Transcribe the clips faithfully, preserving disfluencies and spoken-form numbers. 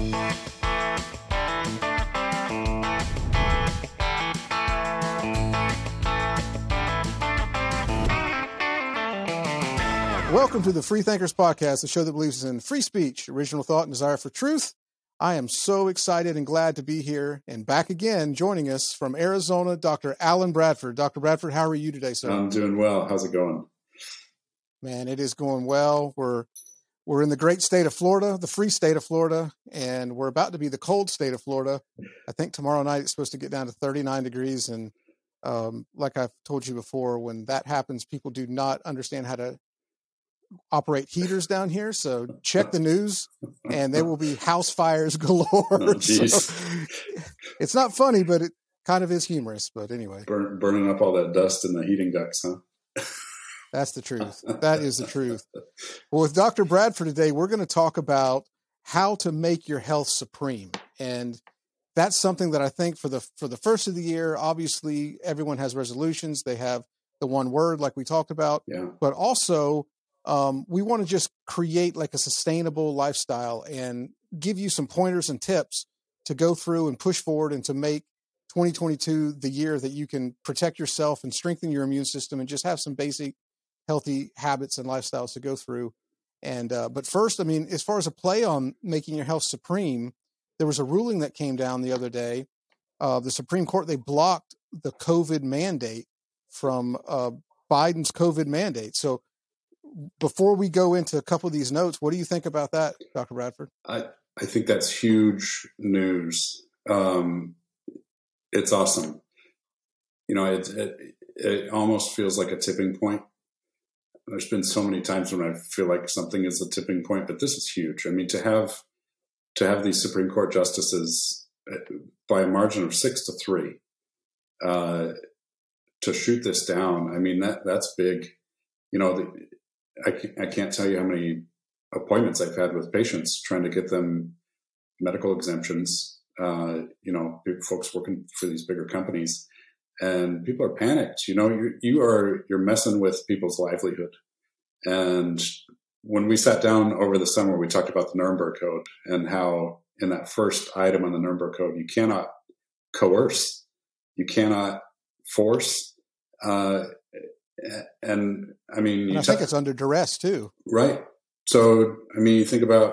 Welcome to the Free Thinkers Podcast, the show that believes in free speech, original thought, and desire for truth. I am so excited and glad to be here and back again. Joining us from Arizona, Doctor Alan Bradford. Doctor Bradford, how are you today, sir? I'm doing well. How's it going? Man, it is going well. We're we're in the great state of Florida, the free state of Florida, and we're about to be the cold state of Florida. I think tomorrow night it's supposed to get down to thirty-nine degrees, and um, like I've told you before, when that happens, people do not understand how to operate heaters down here. So check the news and there will be house fires galore. Oh, so, it's not funny, but it kind of is humorous. But anyway, Burn, burning up all that dust in the heating ducts, huh? That's the truth. That is the truth. Well, with Doctor Bradford today, we're going to talk about how to make your health supreme. And that's something that I think for the, for the first of the year, obviously everyone has resolutions. They have the one word like we talked about, yeah. But also, Um, we want to just create like a sustainable lifestyle and give you some pointers and tips to go through and push forward and to make twenty twenty-two the year that you can protect yourself and strengthen your immune system and just have some basic healthy habits and lifestyles to go through. And, uh, but first, I mean, as far as a play on making your health supreme, there was a ruling that came down the other day. Uh, the Supreme Court, they blocked the COVID mandate from, uh, Biden's COVID mandate. So, before we go into a couple of these notes, what do you think about that, Doctor Bradford? I, I think that's huge news. Um, it's awesome. You know, it, it, it almost feels like a tipping point. There's been so many times when I feel like something is a tipping point, but this is huge. I mean, to have to have these Supreme Court justices by a margin of six to three uh, to shoot this down, I mean, that that's big. You know, the, I, I can't tell you how many appointments I've had with patients trying to get them medical exemptions, uh, you know, folks working for these bigger companies, and people are panicked. You know, you, you are, you're messing with people's livelihood. And when we sat down over the summer, we talked about the Nuremberg Code and how in that first item on the Nuremberg Code, you cannot coerce, you cannot force, uh, And I mean, and you I think t- it's under duress too. Right. So, I mean, you think about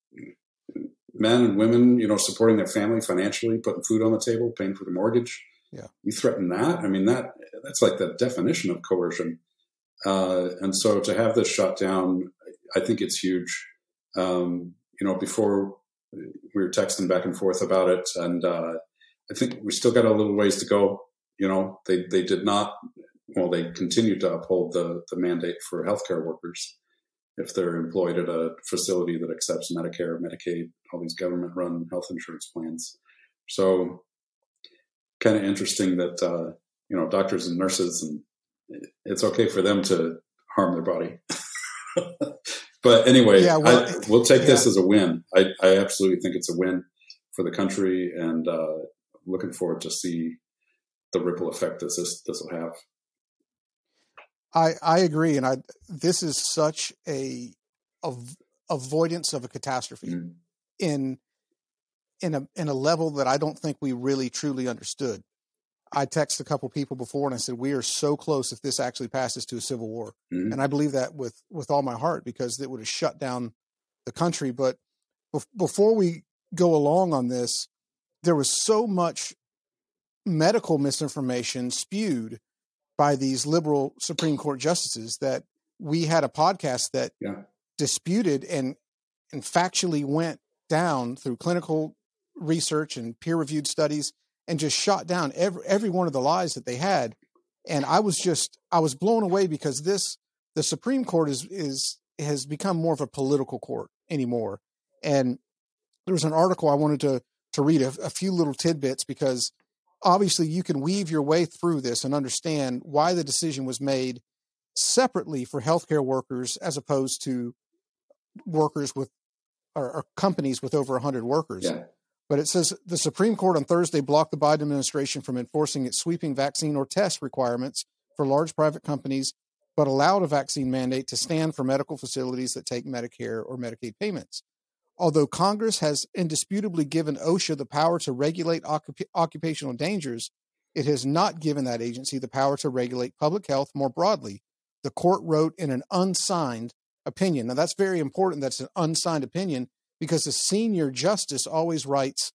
men and women, you know, supporting their family financially, putting food on the table, paying for the mortgage. Yeah. You threaten that. I mean, that that's like the definition of coercion. Uh, and so to have this shut down, I think it's huge. Um, you know, before we were texting back and forth about it, and uh, I think we still got a little ways to go. You know, they, they did not, well, they continue to uphold the, the mandate for healthcare workers if they're employed at a facility that accepts Medicare, Medicaid, all these government-run health insurance plans. So kind of interesting that, uh, you know, doctors and nurses, and it's okay for them to harm their body. But anyway, yeah, well, I, we'll take yeah. this as a win. I, I absolutely think it's a win for the country, and uh, looking forward to see the ripple effect this is, this will have. I, I agree. And I, this is such a, a avoidance of a catastrophe mm. in, in a, in a level that I don't think we really truly understood. I texted a couple people before and I said, we are so close if this actually passes to a civil war. Mm. And I believe that with, with all my heart, because it would have shut down the country. But bef- before we go along on this, there was so much medical misinformation spewed by these liberal Supreme Court justices that we had a podcast that yeah. disputed and, and factually went down through clinical research and peer-reviewed studies and just shot down every, every one of the lies that they had. And I was just, I was blown away because this, the Supreme Court is, is, has become more of a political court anymore. And there was an article I wanted to, to read a, a few little tidbits, because obviously you can weave your way through this and understand why the decision was made separately for healthcare workers as opposed to workers with or, or companies with over one hundred workers. Yeah. But it says the Supreme Court on Thursday blocked the Biden administration from enforcing its sweeping vaccine or test requirements for large private companies, but allowed a vaccine mandate to stand for medical facilities that take Medicare or Medicaid payments. Although Congress has indisputably given OSHA the power to regulate occup- occupational dangers, it has not given that agency the power to regulate public health more broadly, the court wrote in an unsigned opinion. Now, that's very important. That's an unsigned opinion because the senior justice always writes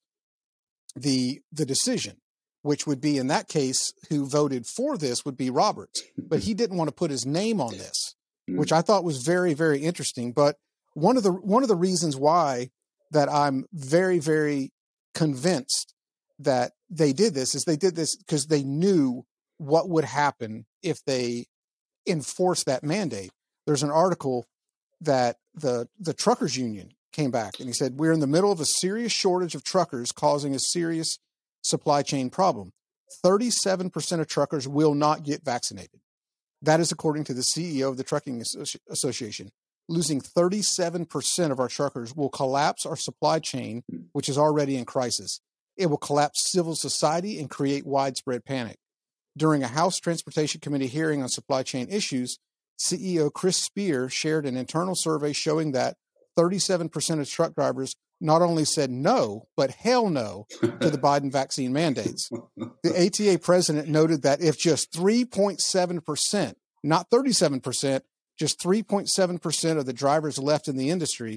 the the decision, which would be, in that case, who voted for this would be Roberts. But he didn't want to put his name on this, which I thought was very, very interesting. But one of the one of the reasons why that I'm very, very convinced that they did this is they did this because they knew what would happen if they enforced that mandate. There's an article that the the truckers union came back and he said, we're in the middle of a serious shortage of truckers causing a serious supply chain problem. thirty-seven percent of truckers will not get vaccinated. That is according to the C E O of the Trucking Associ- Association. Losing thirty-seven percent of our truckers will collapse our supply chain, which is already in crisis. It will collapse civil society and create widespread panic. During a House Transportation Committee hearing on supply chain issues, C E O Chris Spear shared an internal survey showing that thirty-seven percent of truck drivers not only said no, but hell no to the Biden vaccine mandates. The A T A president noted that if just three point seven percent, not thirty-seven percent, just three point seven percent of the drivers left in the industry,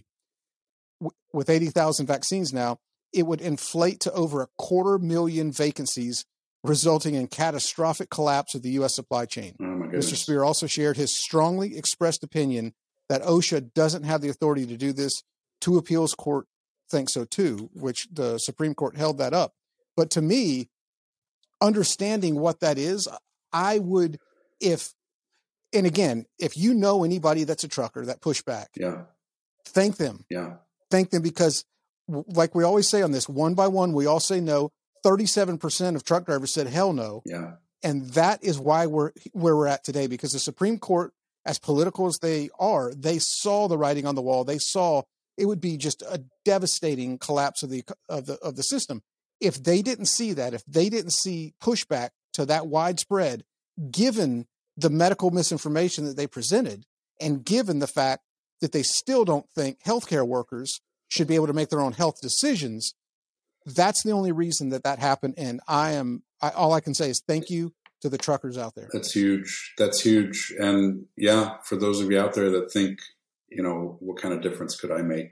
w- with eighty thousand vaccines now, it would inflate to over a quarter million vacancies, resulting in catastrophic collapse of the U S supply chain. Oh my Mister goodness. Spear also shared his strongly expressed opinion that OSHA doesn't have the authority to do this. Two appeals court think so too, which the Supreme Court held that up. But to me, understanding what that is, I would, if, and again, if you know anybody that's a trucker that push back, Yeah. thank them. Yeah. Thank them because, w- like we always say on this, one by one, we all say no. thirty-seven percent of truck drivers said hell no. Yeah. And that is why we're where we're at today, because the Supreme Court, as political as they are, they saw the writing on the wall. They saw it would be just a devastating collapse of the of the of the system. If they didn't see that, if they didn't see pushback to that widespread, given the medical misinformation that they presented, and given the fact that they still don't think healthcare workers should be able to make their own health decisions, that's the only reason that that happened. And I am, I, all I can say is thank you to the truckers out there. That's huge. That's huge. And yeah, for those of you out there that think, you know, what kind of difference could I make?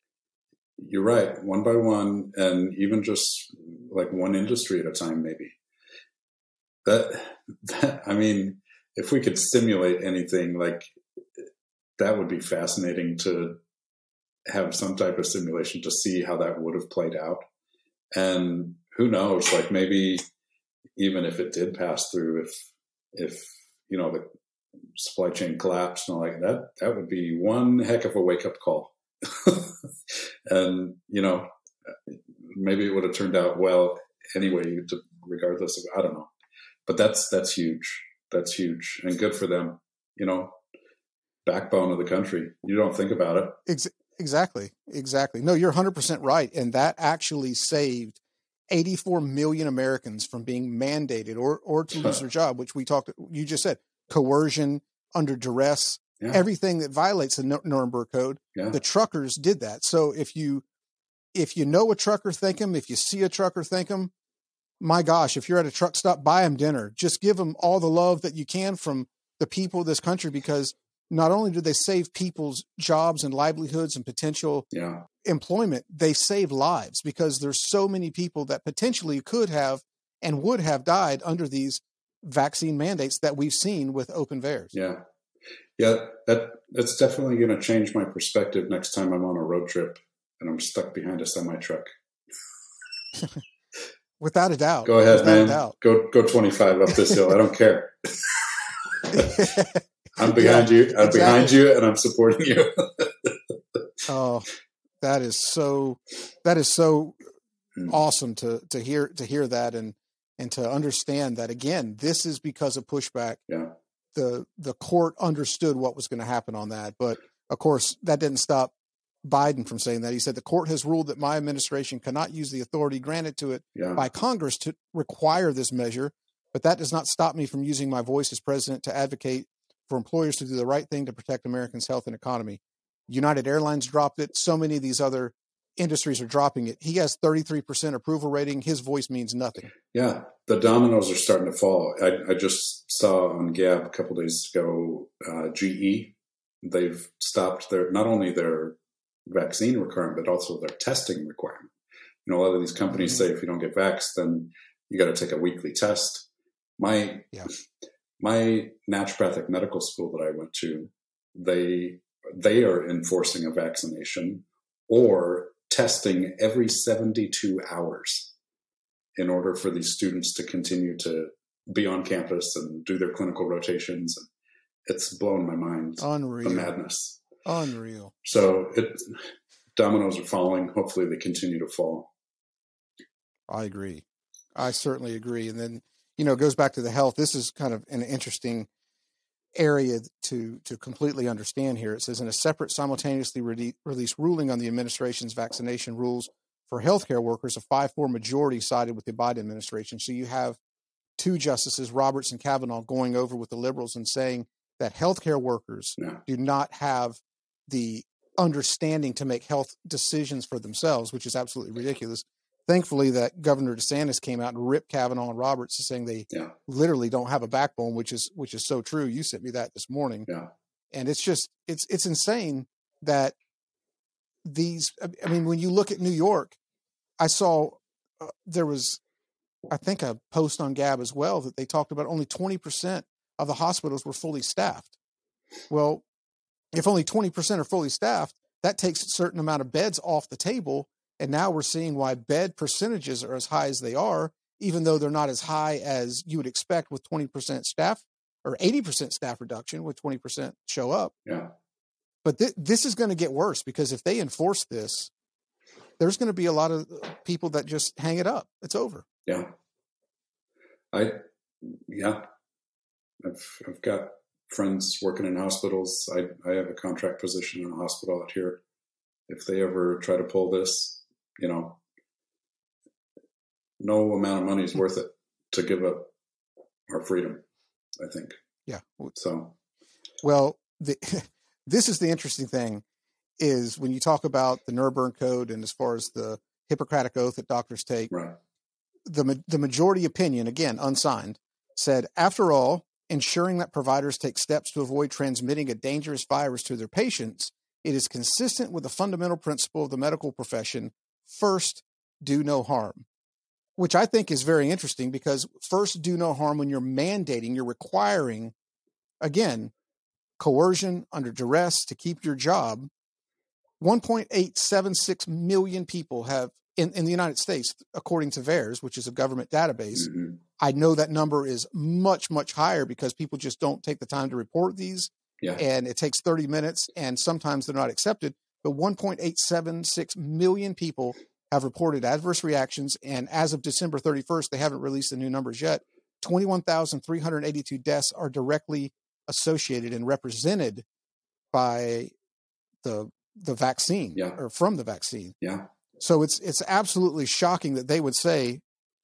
You're right. One by one, and even just like one industry at a time, maybe. That, that I mean, if we could simulate anything, like that would be fascinating to have some type of simulation to see how that would have played out. And who knows, like maybe even if it did pass through, if, if, you know, the supply chain collapsed and all like that, that would be one heck of a wake up call. And, you know, maybe it would have turned out well anyway, regardless of, I don't know, but that's, that's huge. That's huge and good for them. You know, backbone of the country. You don't think about it. Ex- exactly. Exactly. No, you're one hundred percent right. And that actually saved eighty-four million Americans from being mandated or, or to lose their job, which we talked, you just said, coercion, under duress, yeah. Everything that violates the Nuremberg Code. Yeah. The truckers did that. So if you, if you know a trucker, thank him. If you see a trucker, thank him. My gosh, if you're at a truck stop, buy them dinner. Just give them all the love that you can from the people of this country, because not only do they save people's jobs and livelihoods and potential yeah. employment, they save lives, because there's so many people that potentially could have and would have died under these vaccine mandates that we've seen with open V A E R S. Yeah. Yeah. That, that's definitely going to change my perspective next time I'm on a road trip and I'm stuck behind a semi truck. Without a doubt. Go ahead, Without man. Go, go twenty-five up this hill. I don't care. I'm behind yeah, you. I'm exactly. behind you, and I'm supporting you. Oh, that is so. That is so mm. awesome to to hear to hear that and and to understand that again. This is because of pushback. Yeah. The the court understood what was going to happen on that, but of course that didn't stop Biden from saying that. He said the court has ruled that my administration cannot use the authority granted to it yeah. by Congress to require this measure, but that does not stop me from using my voice as president to advocate for employers to do the right thing to protect Americans' health and economy. United Airlines dropped it. So many of these other industries are dropping it. He has thirty-three percent approval rating. His voice means nothing. Yeah, the dominoes are starting to fall. I, I just saw on Gab a couple days ago, uh, G E, they've stopped their not only their vaccine requirement, but also their testing requirement. You know, a lot of these companies mm-hmm. say if you don't get vaxxed, then you got to take a weekly test. My yeah. my naturopathic medical school that I went to, they they are enforcing a vaccination or testing every seventy-two hours in order for these students to continue to be on campus and do their clinical rotations. It's blown my mind. Unreal. The madness. Unreal. So it dominoes are falling. Hopefully they continue to fall. I agree. I certainly agree. And then, you know, it goes back to the health. This is kind of an interesting area to to completely understand here. It says in a separate simultaneously re- released ruling on the administration's vaccination rules for healthcare workers, a five four majority sided with the Biden administration. So you have two justices, Roberts and Kavanaugh, going over with the liberals and saying that healthcare workers yeah. do not have the understanding to make health decisions for themselves, which is absolutely ridiculous. Thankfully, that Governor DeSantis came out and ripped Kavanaugh and Roberts, saying they yeah. literally don't have a backbone, which is which is so true. You sent me that this morning, yeah. and it's just it's it's insane that these. I mean, when you look at New York, I saw uh, there was, I think, a post on Gab as well that they talked about only twenty percent of the hospitals were fully staffed. Well, if only twenty percent are fully staffed, that takes a certain amount of beds off the table. And now we're seeing why bed percentages are as high as they are, even though they're not as high as you would expect with twenty percent staff or eighty percent staff reduction with twenty percent show up. Yeah. But th- this is going to get worse because if they enforce this, there's going to be a lot of people that just hang it up. It's over. Yeah. I, yeah. I've, I've got friends working in hospitals. I, I have a contract position in a hospital out here. If they ever try to pull this, you know, no amount of money is worth it to give up our freedom, I think. Yeah. So, well, the, this is the interesting thing is when you talk about the Nuremberg Code and as far as the Hippocratic Oath that doctors take, right. the, the majority opinion, again, unsigned, said, after all, ensuring that providers take steps to avoid transmitting a dangerous virus to their patients, it is consistent with the fundamental principle of the medical profession, first, do no harm, which I think is very interesting because first, do no harm when you're mandating, you're requiring, again, coercion under duress to keep your job. one point eight seven six million people have, in, in the United States, according to VAERS, which is a government database. Mm-hmm. I know that number is much, much higher because people just don't take the time to report these. Yeah. And it takes thirty minutes and sometimes they're not accepted. But one point eight seven six million people have reported adverse reactions. And as of December thirty-first, they haven't released the new numbers yet. twenty-one thousand three hundred eighty-two deaths are directly associated and represented by the the vaccine yeah. or from the vaccine. Yeah. So it's it's absolutely shocking that they would say,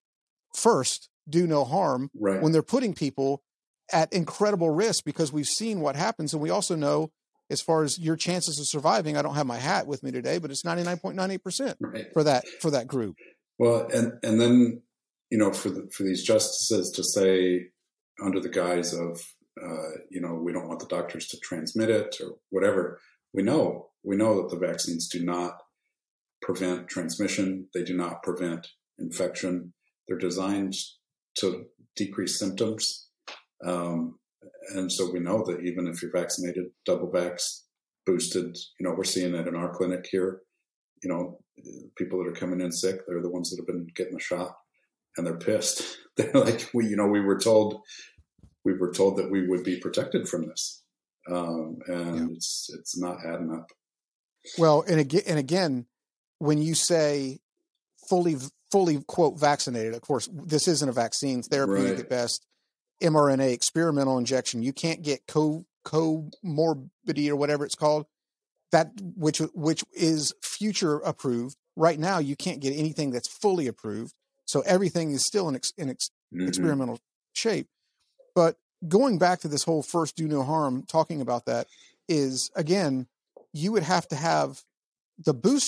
first, do no harm right. when they're putting people at incredible risk because we've seen what happens. And we also know as far as your chances of surviving, I don't have my hat with me today, but it's ninety-nine point nine eight percent right. for that, for that group. Well, and, and then, you know, for the, for these justices to say under the guise of, uh, you know, we don't want the doctors to transmit it or whatever, we know, we know that the vaccines do not prevent transmission. They do not prevent infection. They're designed to decrease symptoms. Um, and so we know that even if you're vaccinated, double vax, boosted, you know, we're seeing that in our clinic here, you know, people that are coming in sick, they're the ones that have been getting the shot and they're pissed. They're like, we, you know, we were told, we were told that we would be protected from this. Um, and yeah. it's, it's not adding up. Well, and again, and again, when you say fully, fully quote vaccinated, of course, this isn't a vaccine, therapeutic right. at best. mRNA experimental injection. You can't get co comorbidity or whatever it's called. That which which is future approved. Right now, you can't get anything that's fully approved. So everything is still in, ex, in ex, mm-hmm. experimental shape. But going back to this whole first do no harm, talking about that is again, you would have to have the booster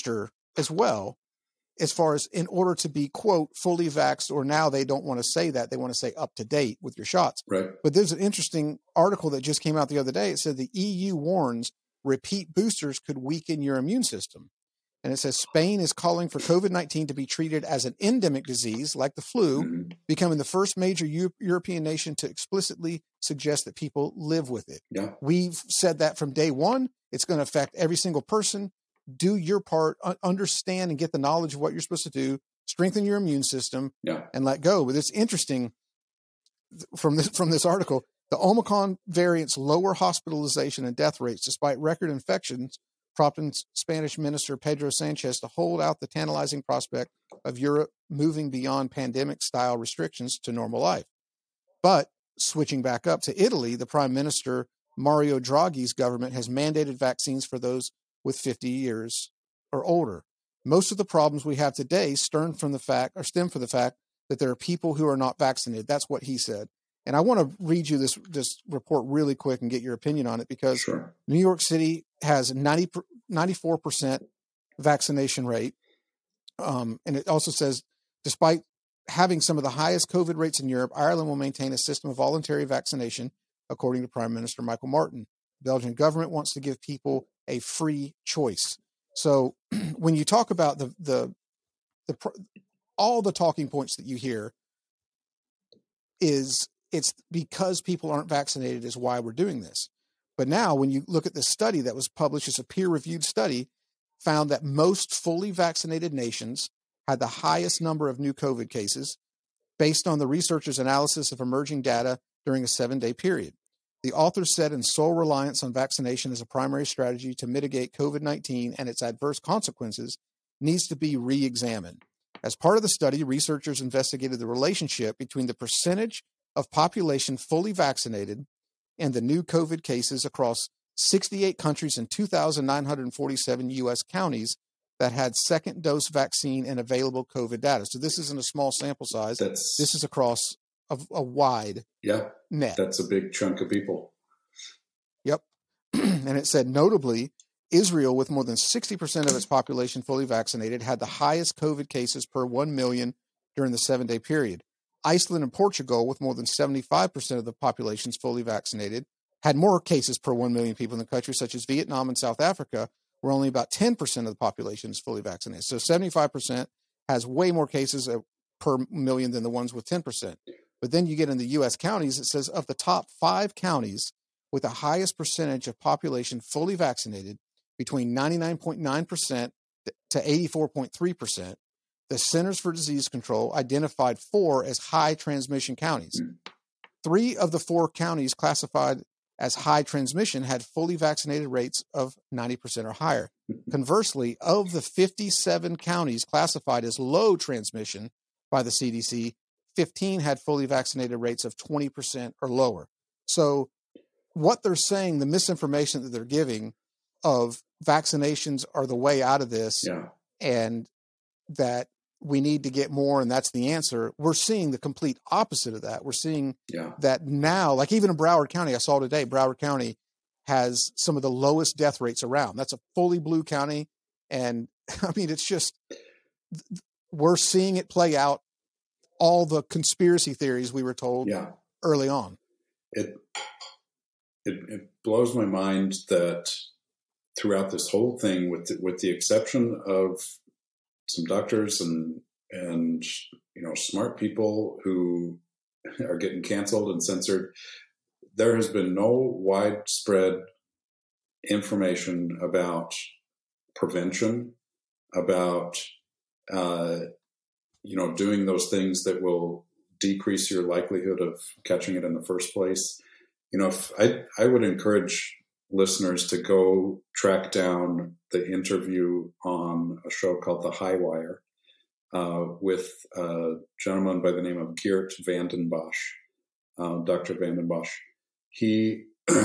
as well, as far as in order to be, quote, fully vaxxed, or now they don't want to say that. They want to say up to date with your shots. Right. But there's an interesting article that just came out the other day. It said the E U warns repeat boosters could weaken your immune system. And it says Spain is calling for COVID nineteen to be treated as an endemic disease like the flu, mm-hmm. becoming the first major U- European nation to explicitly suggest that people live with it. Yeah. We've said that from day one. It's going to affect every single person. Do your part, understand and get the knowledge of what you're supposed to do, strengthen your immune system, yeah. and let go. But it's interesting from this, from this article, the Omicron variant's lower hospitalization and death rates, despite record infections, prompting Spanish Minister Pedro Sanchez to hold out the tantalizing prospect of Europe moving beyond pandemic-style restrictions to normal life. But switching back up to Italy, the Prime Minister Mario Draghi's government has mandated vaccines for those with fifty years or older. Most of the problems we have today stem from the fact, or stem from the fact that there are people who are not vaccinated. That's what he said. And I want to read you this, this report really quick and get your opinion on it, because sure. New York City has ninety, ninety-four percent vaccination rate. Um, and it also says, despite having some of the highest COVID rates in Europe, Ireland will maintain a system of voluntary vaccination, according to Prime Minister Michael Martin. The Belgian government wants to give people a free choice. So when you talk about the, the, the, all the talking points that you hear is it's because people aren't vaccinated is why we're doing this. But now when you look at this study that was published as a peer-reviewed study, found that most fully vaccinated nations had the highest number of new COVID cases based on the researchers' analysis of emerging data during a seven-day period. The authors said in sole reliance on vaccination as a primary strategy to mitigate COVID nineteen and its adverse consequences needs to be re-examined. As part of the study, researchers investigated the relationship between the percentage of population fully vaccinated and the new COVID cases across sixty-eight countries and two thousand nine hundred forty-seven U S counties that had second dose vaccine and available COVID data. So this isn't a small sample size. That's, this is across a, a wide yeah, net. That's a big chunk of people. Yep. And it said, notably, Israel, with more than sixty percent of its population fully vaccinated, had the highest COVID cases per one million during the seven-day period. Iceland and Portugal, with more than seventy-five percent of the populations fully vaccinated, had more cases per one million people in the country, such as Vietnam and South Africa, where only about ten percent of the population is fully vaccinated. So seventy-five percent has way more cases per million than the ones with ten percent. But then you get in the U S counties, it says of the top five counties with the highest percentage of population fully vaccinated, between ninety-nine point nine percent to eighty-four point three percent, the Centers for Disease Control identified four as high transmission counties. Three of the four counties classified as high transmission had fully vaccinated rates of ninety percent or higher. Conversely, of the fifty-seven counties classified as low transmission by the C D C, fifteen had fully vaccinated rates of twenty percent or lower. So what they're saying, the misinformation that they're giving of vaccinations are the way out of this, yeah. and that we need to get more, and that's the answer. We're seeing the complete opposite of that. We're seeing yeah. that now, like even in Broward County, I saw today, Broward County has some of the lowest death rates around. That's a fully blue county. And I mean, it's just, we're seeing it play out, all the conspiracy theories we were told yeah. early on. It, it, it blows my mind that throughout this whole thing, with the, with the exception of some doctors and, and, you know, smart people who are getting canceled and censored, there has been no widespread information about prevention, about, uh, you know, doing those things that will decrease your likelihood of catching it in the first place. You know, if I, I would encourage listeners to go track down the interview on a show called The High Wire uh, with a gentleman by the name of Geert Vanden Bosch, uh, Doctor Vanden Bosch. He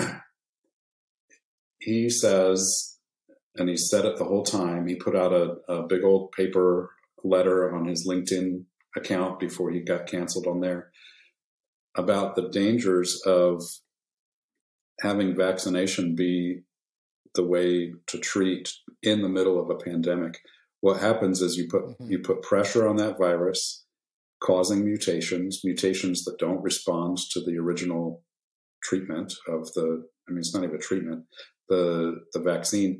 he says, and he said it the whole time, he put out a, a big old paper letter on his LinkedIn account before he got canceled on there about the dangers of having vaccination be the way to treat in the middle of a pandemic. what happens is you put Mm-hmm. you put pressure on that virus, causing mutations, mutations that don't respond to the original treatment of the, I mean, it's not even a treatment, the the vaccine.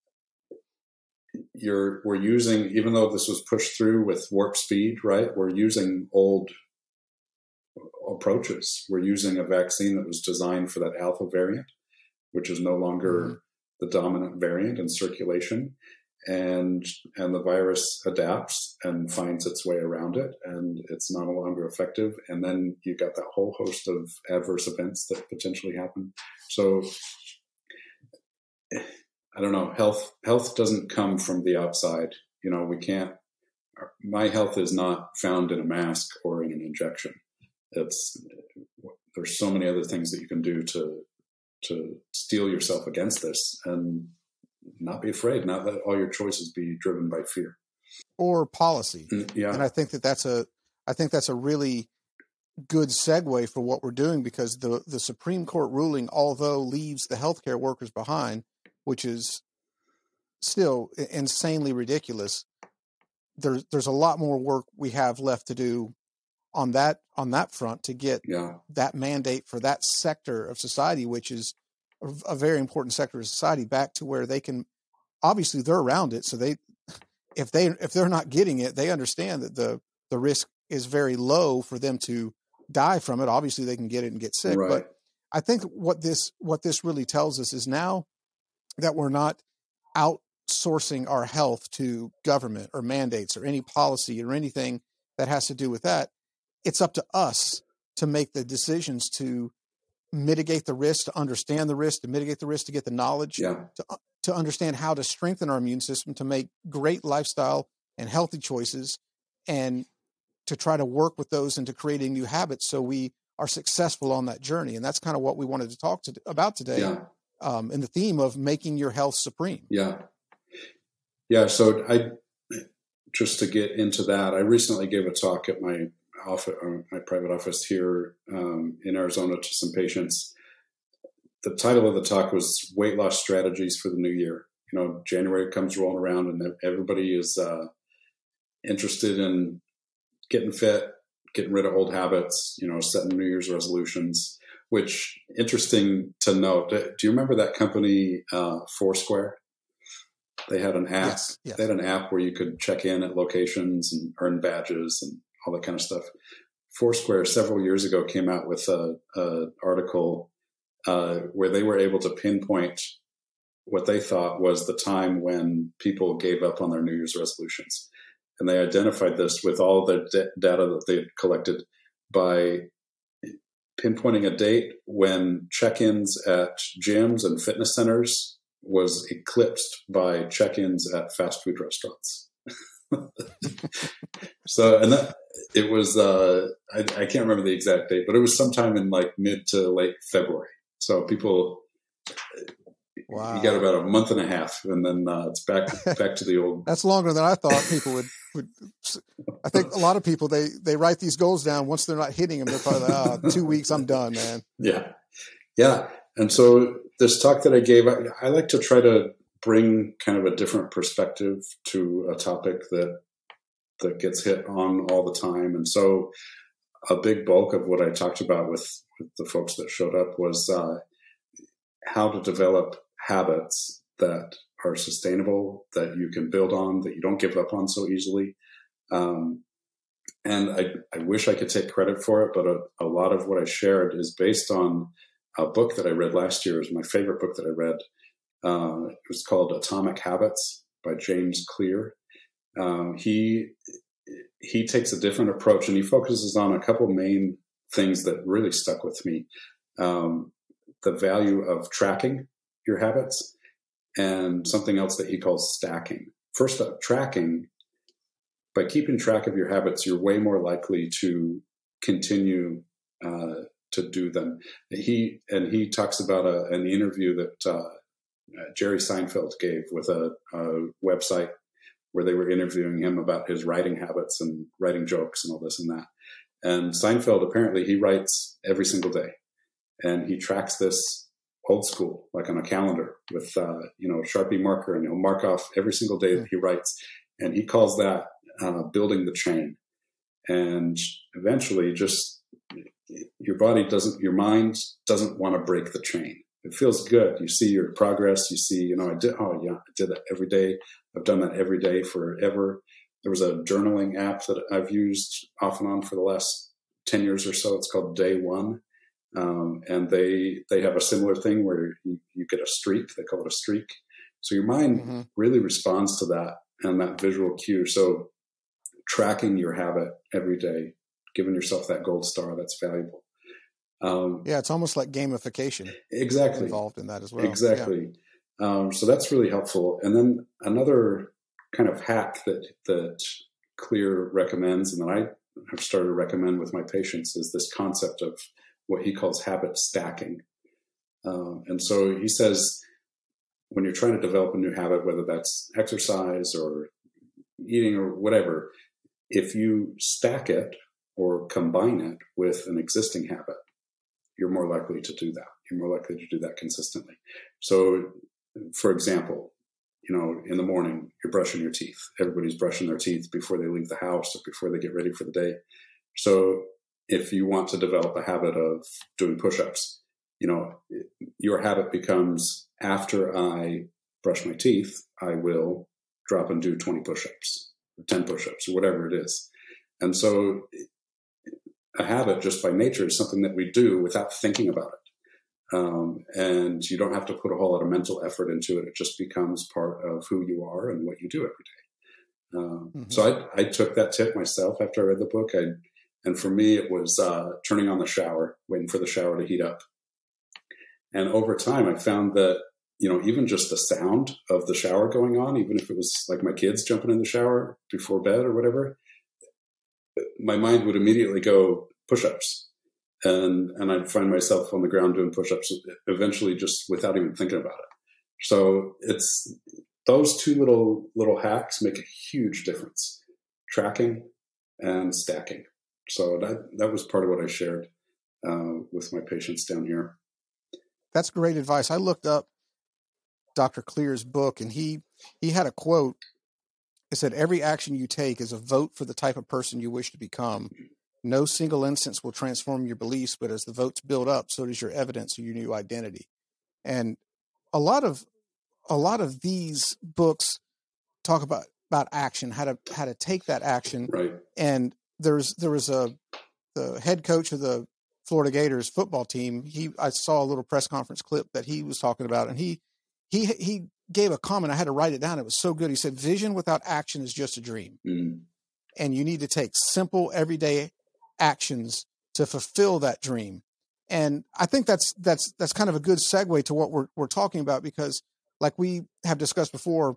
You're, we're using, even though this was pushed through with warp speed, right? We're using old approaches. We're using a vaccine that was designed for that alpha variant, which is no longer mm-hmm. the dominant variant in circulation. And and the virus adapts and finds its way around it, and it's no longer effective. And then you've got that whole host of adverse events that potentially happen. So I don't know. Health health doesn't come from the outside. You know, we can't. My health is not found in a mask or in an injection. It's there's so many other things that you can do to to steel yourself against this, and not be afraid, not let all your choices be driven by fear or policy. Yeah. And I think that that's a, I think that's a really good segue for what we're doing, because the, the Supreme Court ruling, although leaves the healthcare workers behind, which is still insanely ridiculous, there's, there's a lot more work we have left to do on that, on that front to get yeah. that mandate for that sector of society, which is a very important sector of society, back to where they can, obviously they're around it. So they, if they, if they're not getting it, they understand that the, the risk is very low for them to die from it. Obviously they can get it and get sick, right. but I think what this, what this really tells us is now that we're not outsourcing our health to government or mandates or any policy or anything that has to do with that. It's up to us to make the decisions to mitigate the risk, to understand the risk, to mitigate the risk, to get the knowledge, yeah. to to understand how to strengthen our immune system, to make great lifestyle and healthy choices, and to try to work with those into creating new habits so we are successful on that journey. And that's kind of what we wanted to talk to, about today, yeah. um, in the theme of making your health supreme. Yeah. Yeah. So I, just to get into that, I recently gave a talk at my office, my private office here um, in Arizona to some patients. The title of the talk was Weight Loss Strategies for the New Year. You know, January comes rolling around and everybody is uh, interested in getting fit, getting rid of old habits, you know, setting New Year's resolutions, which, interesting to note, do you remember that company, uh, Foursquare? They had an app. Yes, yes. They had an app where you could check in at locations and earn badges and all that kind of stuff. Foursquare several years ago came out with a, a article uh, where they were able to pinpoint what they thought was the time when people gave up on their New Year's resolutions. And they identified this with all the d- data that they had collected by pinpointing a date when check-ins at gyms and fitness centers was eclipsed by check-ins at fast food restaurants. So, and that, it was, uh, I, I can't remember the exact date, but it was sometime in like mid to late February. So people, wow. You got about a month and a half, and then uh, it's back back to the old. That's longer than I thought people would, would. I think a lot of people, they, they write these goals down. Once they're not hitting them, they're probably like, oh, two weeks, I'm done, man. Yeah. Yeah. And so this talk that I gave, I, I like to try to bring kind of a different perspective to a topic that that gets hit on all the time. And so a big bulk of what I talked about with, with the folks that showed up was uh, how to develop habits that are sustainable, that you can build on, that you don't give up on so easily. Um, and I, I wish I could take credit for it, but a, a lot of what I shared is based on a book that I read last year. It was my favorite book that I read. Uh, it was called Atomic Habits by James Clear. Um, he he takes a different approach, and he focuses on a couple main things that really stuck with me. Um, the value of tracking your habits, and something else that he calls stacking. First up, tracking. By keeping track of your habits, you're way more likely to continue uh, to do them. He and he talks about a, an interview that uh, Jerry Seinfeld gave with a, a website where they were interviewing him about his writing habits and writing jokes and all this and that. And Seinfeld, apparently he writes every single day, and he tracks this old school, like on a calendar with, uh, you know, Sharpie marker, and he'll mark off every single day that he writes. And he calls that uh, building the chain. And eventually just your body doesn't, your mind doesn't want to break the chain. It feels good. You see your progress. You see, you know, I did, oh yeah, I did that every day. I've done that every day forever. There was a journaling app that I've used off and on for the last ten years or so. It's called Day One. Um, and they, they have a similar thing where you, you get a streak. They call it a streak. So your mind mm-hmm. really responds to that and that visual cue. So tracking your habit every day, giving yourself that gold star, that's valuable. Um, yeah, it's almost like gamification. Exactly. Involved in that as well. Exactly. Yeah. Um, so that's really helpful. And then another kind of hack that, that Clear recommends and that I have started to recommend with my patients is this concept of what he calls habit stacking. Um, and so he says, when you're trying to develop a new habit, whether that's exercise or eating or whatever, if you stack it or combine it with an existing habit, you're more likely to do that. You're more likely to do that consistently. So, for example, you know, in the morning, you're brushing your teeth. Everybody's brushing their teeth before they leave the house or before they get ready for the day. So if you want to develop a habit of doing push-ups, you know, your habit becomes after I brush my teeth, I will drop and do twenty push-ups, or ten push-ups, or whatever it is. And so a habit just by nature is something that we do without thinking about it. Um, and you don't have to put a whole lot of mental effort into it. It just becomes part of who you are and what you do every day. Um, mm-hmm. So I, I took that tip myself after I read the book. I, and for me, it was uh, turning on the shower, waiting for the shower to heat up. And over time, I found that, you know, even just the sound of the shower going on, even if it was like my kids jumping in the shower before bed or whatever, my mind would immediately go push-ups. And and I'd find myself on the ground doing push-ups eventually just without even thinking about it. So it's those two little little hacks make a huge difference, tracking and stacking. So that that was part of what I shared uh, with my patients down here. That's great advice. I looked up Doctor Clear's book, and he he had a quote. It said, "Every action you take is a vote for the type of person you wish to become. No single instance will transform your beliefs, but as the votes build up, so does your evidence of your new identity." And a lot of a lot of these books talk about about action, how to how to take that action. Right. And there's there was a the head coach of the Florida Gators football team. He I saw a little press conference clip that he was talking about, and he he he gave a comment. I had to write it down. It was so good. He said, "Vision without action is just a dream." Mm. And you need to take simple, everyday actions to fulfill that dream. And I think that's that's that's kind of a good segue to what we're we're talking about, because like we have discussed before,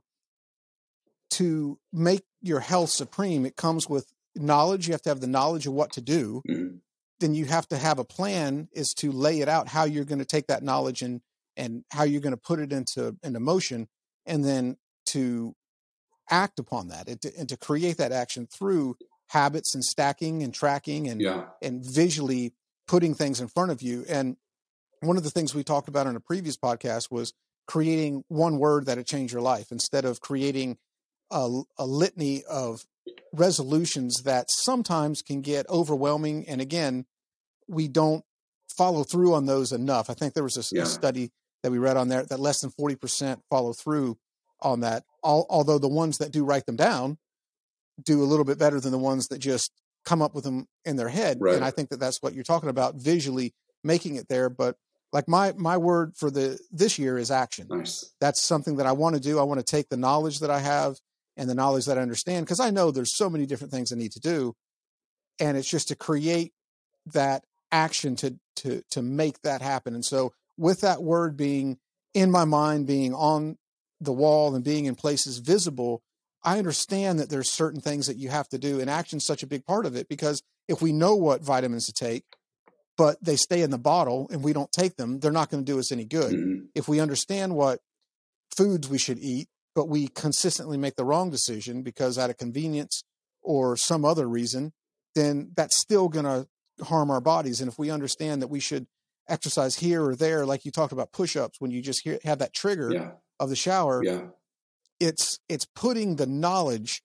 to make your health supreme, it comes with knowledge. You have to have the knowledge of what to do. Mm. Then you have to have a plan, is to lay it out how you're going to take that knowledge and and how you're going to put it into into motion, and then to act upon that and to, and to create that action through habits and stacking and tracking and yeah. and visually putting things in front of you. And one of the things we talked about in a previous podcast was creating one word that would change your life, instead of creating a, a litany of resolutions that sometimes can get overwhelming. And again, we don't follow through on those enough. I think there was a, yeah. a study that we read on there that less than forty percent follow through on that. All, although the ones that do write them down do a little bit better than the ones that just come up with them in their head. Right. And I think that that's what you're talking about, visually making it there. But like my, my word for the, this year is action. Nice. That's something that I want to do. I want to take the knowledge that I have and the knowledge that I understand, because I know there's so many different things I need to do. And it's just to create that action to, to, to make that happen. And so with that word being in my mind, being on the wall and being in places visible, I understand that there's certain things that you have to do, and action is such a big part of it, because if we know what vitamins to take, but they stay in the bottle and we don't take them, they're not going to do us any good. Mm-hmm. If we understand what foods we should eat, but we consistently make the wrong decision because out of convenience or some other reason, then that's still going to harm our bodies. And if we understand that we should exercise here or there, like you talked about push-ups, when you just hear, have that trigger yeah. of the shower, yeah. it's, it's putting the knowledge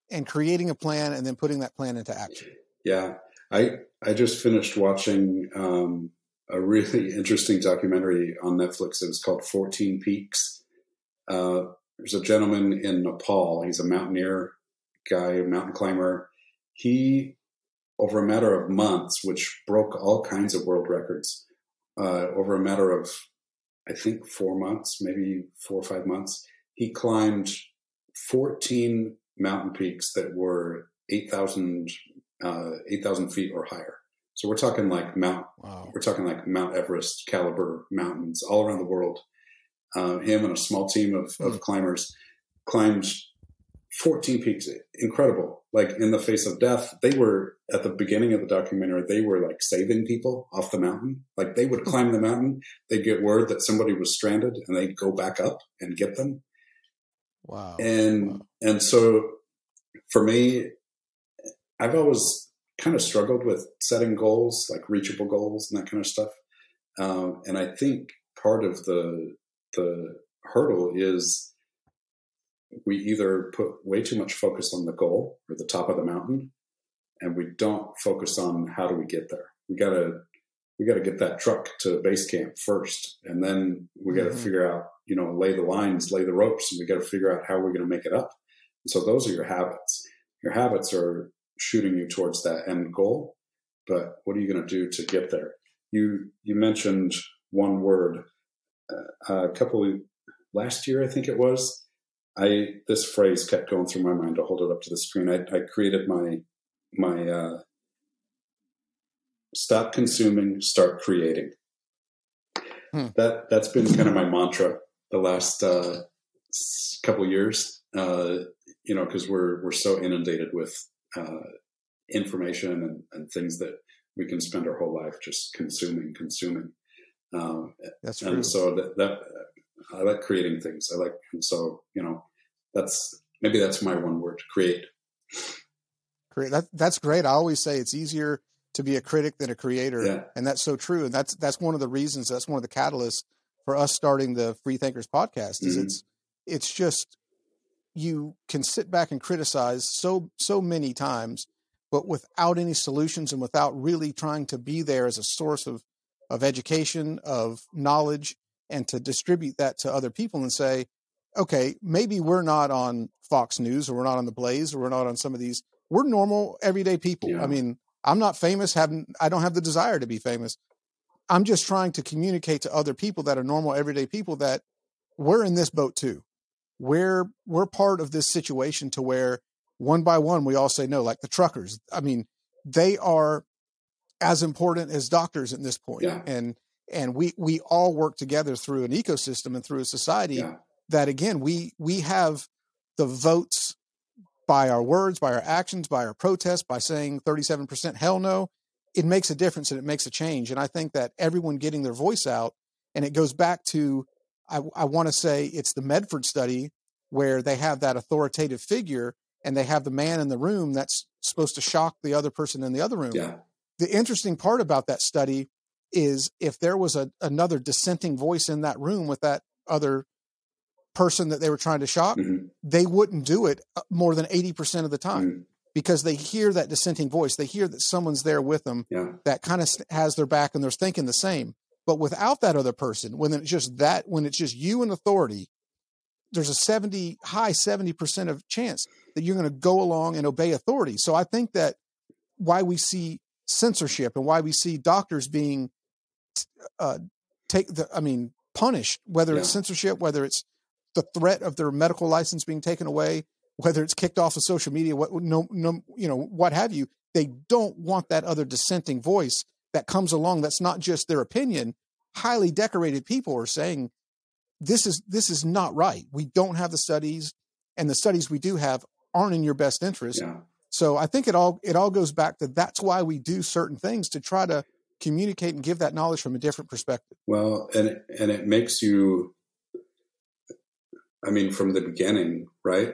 and creating a plan and then putting that plan into action. Yeah. I, I just finished watching um, a really interesting documentary on Netflix. It was called fourteen Peaks. Uh, there's a gentleman in Nepal. He's a mountaineer guy, a mountain climber. He, over a matter of months, which broke all kinds of world records, uh, over a matter of, I think, four months, maybe four or five months, he climbed fourteen mountain peaks that were eight thousand uh, eight thousand feet or higher. So we're talking like Mount, wow. we're talking like Mount Everest caliber mountains all around the world. Uh, him and a small team of, of mm. climbers climbed fourteen peaks. Incredible. Like in the face of death, they were at the beginning of the documentary, they were like saving people off the mountain. Like they would climb the mountain. They'd get word that somebody was stranded and they'd go back up and get them. Wow. And, wow. and so for me, I've always kind of struggled with setting goals, like reachable goals and that kind of stuff. Um, and I think part of the, the hurdle is we either put way too much focus on the goal or the top of the mountain, and we don't focus on how do we get there. We gotta, we gotta get that truck to base camp first. And then we gotta mm-hmm. figure out, you know, lay the lines, lay the ropes, and we gotta figure out how we're going to make it up. And so those are your habits. Your habits are shooting you towards that end goal, but what are you going to do to get there? You, you mentioned one word, uh, a couple of, last year, I think it was, I, this phrase kept going through my mind. I'll hold it up to the screen. I, I created my, my, uh, stop consuming, start creating. Hmm. That, that's been kind of my mantra the last, uh, couple of years, uh, you know, cause we're, we're so inundated with, uh, information and, and things that we can spend our whole life just consuming, consuming. Um, that's true. And so that, that, I like creating things. I like, and so, you know, that's, maybe that's my one word, create. Create. That, that's great. I always say it's easier to be a critic than a creator. Yeah. And that's so true. And that's, that's one of the reasons, that's one of the catalysts for us starting the Free Thinkers podcast is mm-hmm. it's, it's just, you can sit back and criticize so, so many times, but without any solutions and without really trying to be there as a source of, of education, of knowledge, and to distribute that to other people and say, okay, maybe we're not on Fox News or we're not on The Blaze or we're not on some of these. We're normal, everyday people. Yeah. I mean, I'm not famous. Haven't, I don't have the desire to be famous. I'm just trying to communicate to other people that are normal, everyday people that we're in this boat too. We're, we're part of this situation to where one by one, we all say no, like the truckers. I mean, they are as important as doctors at this point. Yeah. And, and we, we all work together through an ecosystem and through a society yeah. that again, we, we have the votes by our words, by our actions, by our protests, by saying thirty-seven percent hell no. It makes a difference and it makes a change. And I think that everyone getting their voice out, and it goes back to, I, I want to say it's the Medford study where they have that authoritative figure and they have the man in the room that's supposed to shock the other person in the other room. Yeah. The interesting part about that study is if there was a, another dissenting voice in that room with that other person that they were trying to shock, mm-hmm. they wouldn't do it more than eighty percent of the time mm-hmm. because they hear that dissenting voice. They hear that someone's there with them yeah. that kind of has their back and they're thinking the same. But without that other person, when it's just that, when it's just you and authority, there's a seventy, high seventy percent of chance that you're going to go along and obey authority. So I think that why we see censorship and why we see doctors being uh, take the, I mean, punished, whether yeah. it's censorship, whether it's the threat of their medical license being taken away, whether it's kicked off of social media, what, no, no, you know, what have you, they don't want that other dissenting voice that comes along. That's not just their opinion. Highly decorated people are saying, this is, this is not right. We don't have the studies, and the studies we do have aren't in your best interest. Yeah. So I think it all, it all goes back to that's why we do certain things, to try to communicate and give that knowledge from a different perspective. Well, and, it, and it makes you, I mean, from the beginning, right?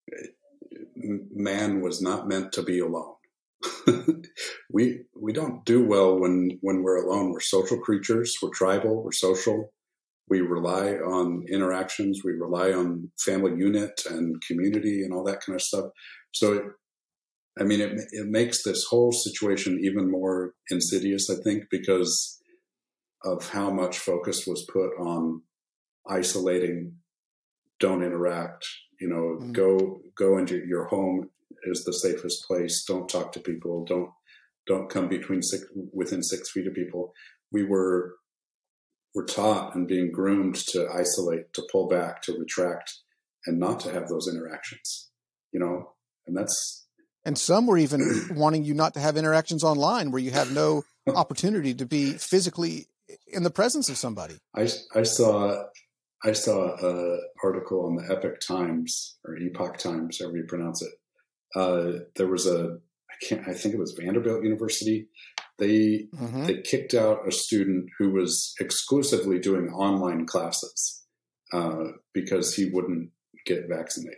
Man was not meant to be alone. we, we don't do well when, when we're alone. We're social creatures. We're tribal. We're social. We rely on interactions. We rely on family unit and community and all that kind of stuff. So, it, I mean, it, it makes this whole situation even more insidious, I think, because of how much focus was put on isolating, don't interact, you know, mm-hmm. go, go into your home is the safest place. Don't talk to people. Don't, don't come between six, within six feet of people. We were, were taught and being groomed to isolate, to pull back, to retract, and not to have those interactions, you know, and that's. And some were even wanting you not to have interactions online where you have no opportunity to be physically in the presence of somebody. I, I saw, I saw a article on the Epoch Times or Epoch Times, however you pronounce it. Uh, there was a, I can't, I think it was Vanderbilt University. They, mm-hmm. they kicked out a student who was exclusively doing online classes, uh, because he wouldn't get vaccinated.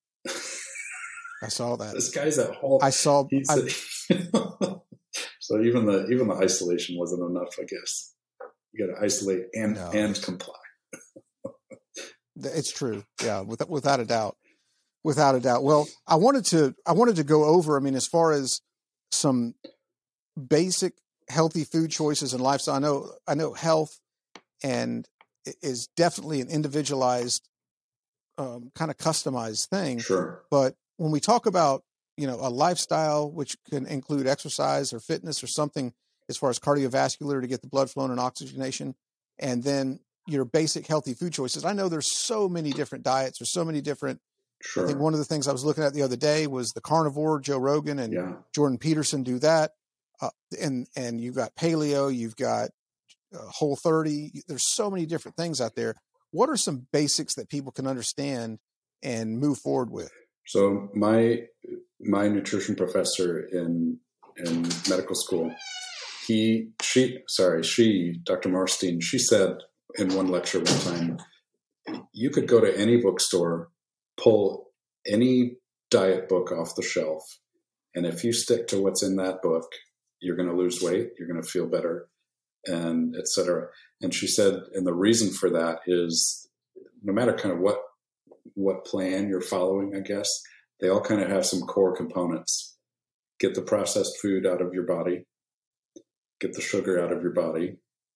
I saw that. This guy's at home. I saw. I, so even the even the isolation wasn't enough, I guess. You got to isolate and no. and comply. It's true, yeah, with, without a doubt, without a doubt. Well, I wanted to I wanted to go over. I mean, as far as some basic healthy food choices and lifestyle. I know I know health and is definitely an individualized, um, kind of customized thing. Sure, but when we talk about, you know, a lifestyle, which can include exercise or fitness or something as far as cardiovascular to get the blood flowing and oxygenation, and then your basic healthy food choices. I know there's so many different diets or so many different. Sure. I think one of the things I was looking at the other day was the carnivore. Joe Rogan and yeah. Jordan Peterson do that. Uh, and, and you've got paleo, you've got uh, Whole thirty. There's so many different things out there. What are some basics that people can understand and move forward with? So my my nutrition professor in in medical school, he she sorry she Doctor Marstein, she said in one lecture one time, you could go to any bookstore, pull any diet book off the shelf, and if you stick to what's in that book, you're going to lose weight, you're going to feel better, and et cetera. And she said, and the reason for that is no matter kind of what what plan you're following, I guess, they all kind of have some core components. Get the processed food out of your body, get the sugar out of your body,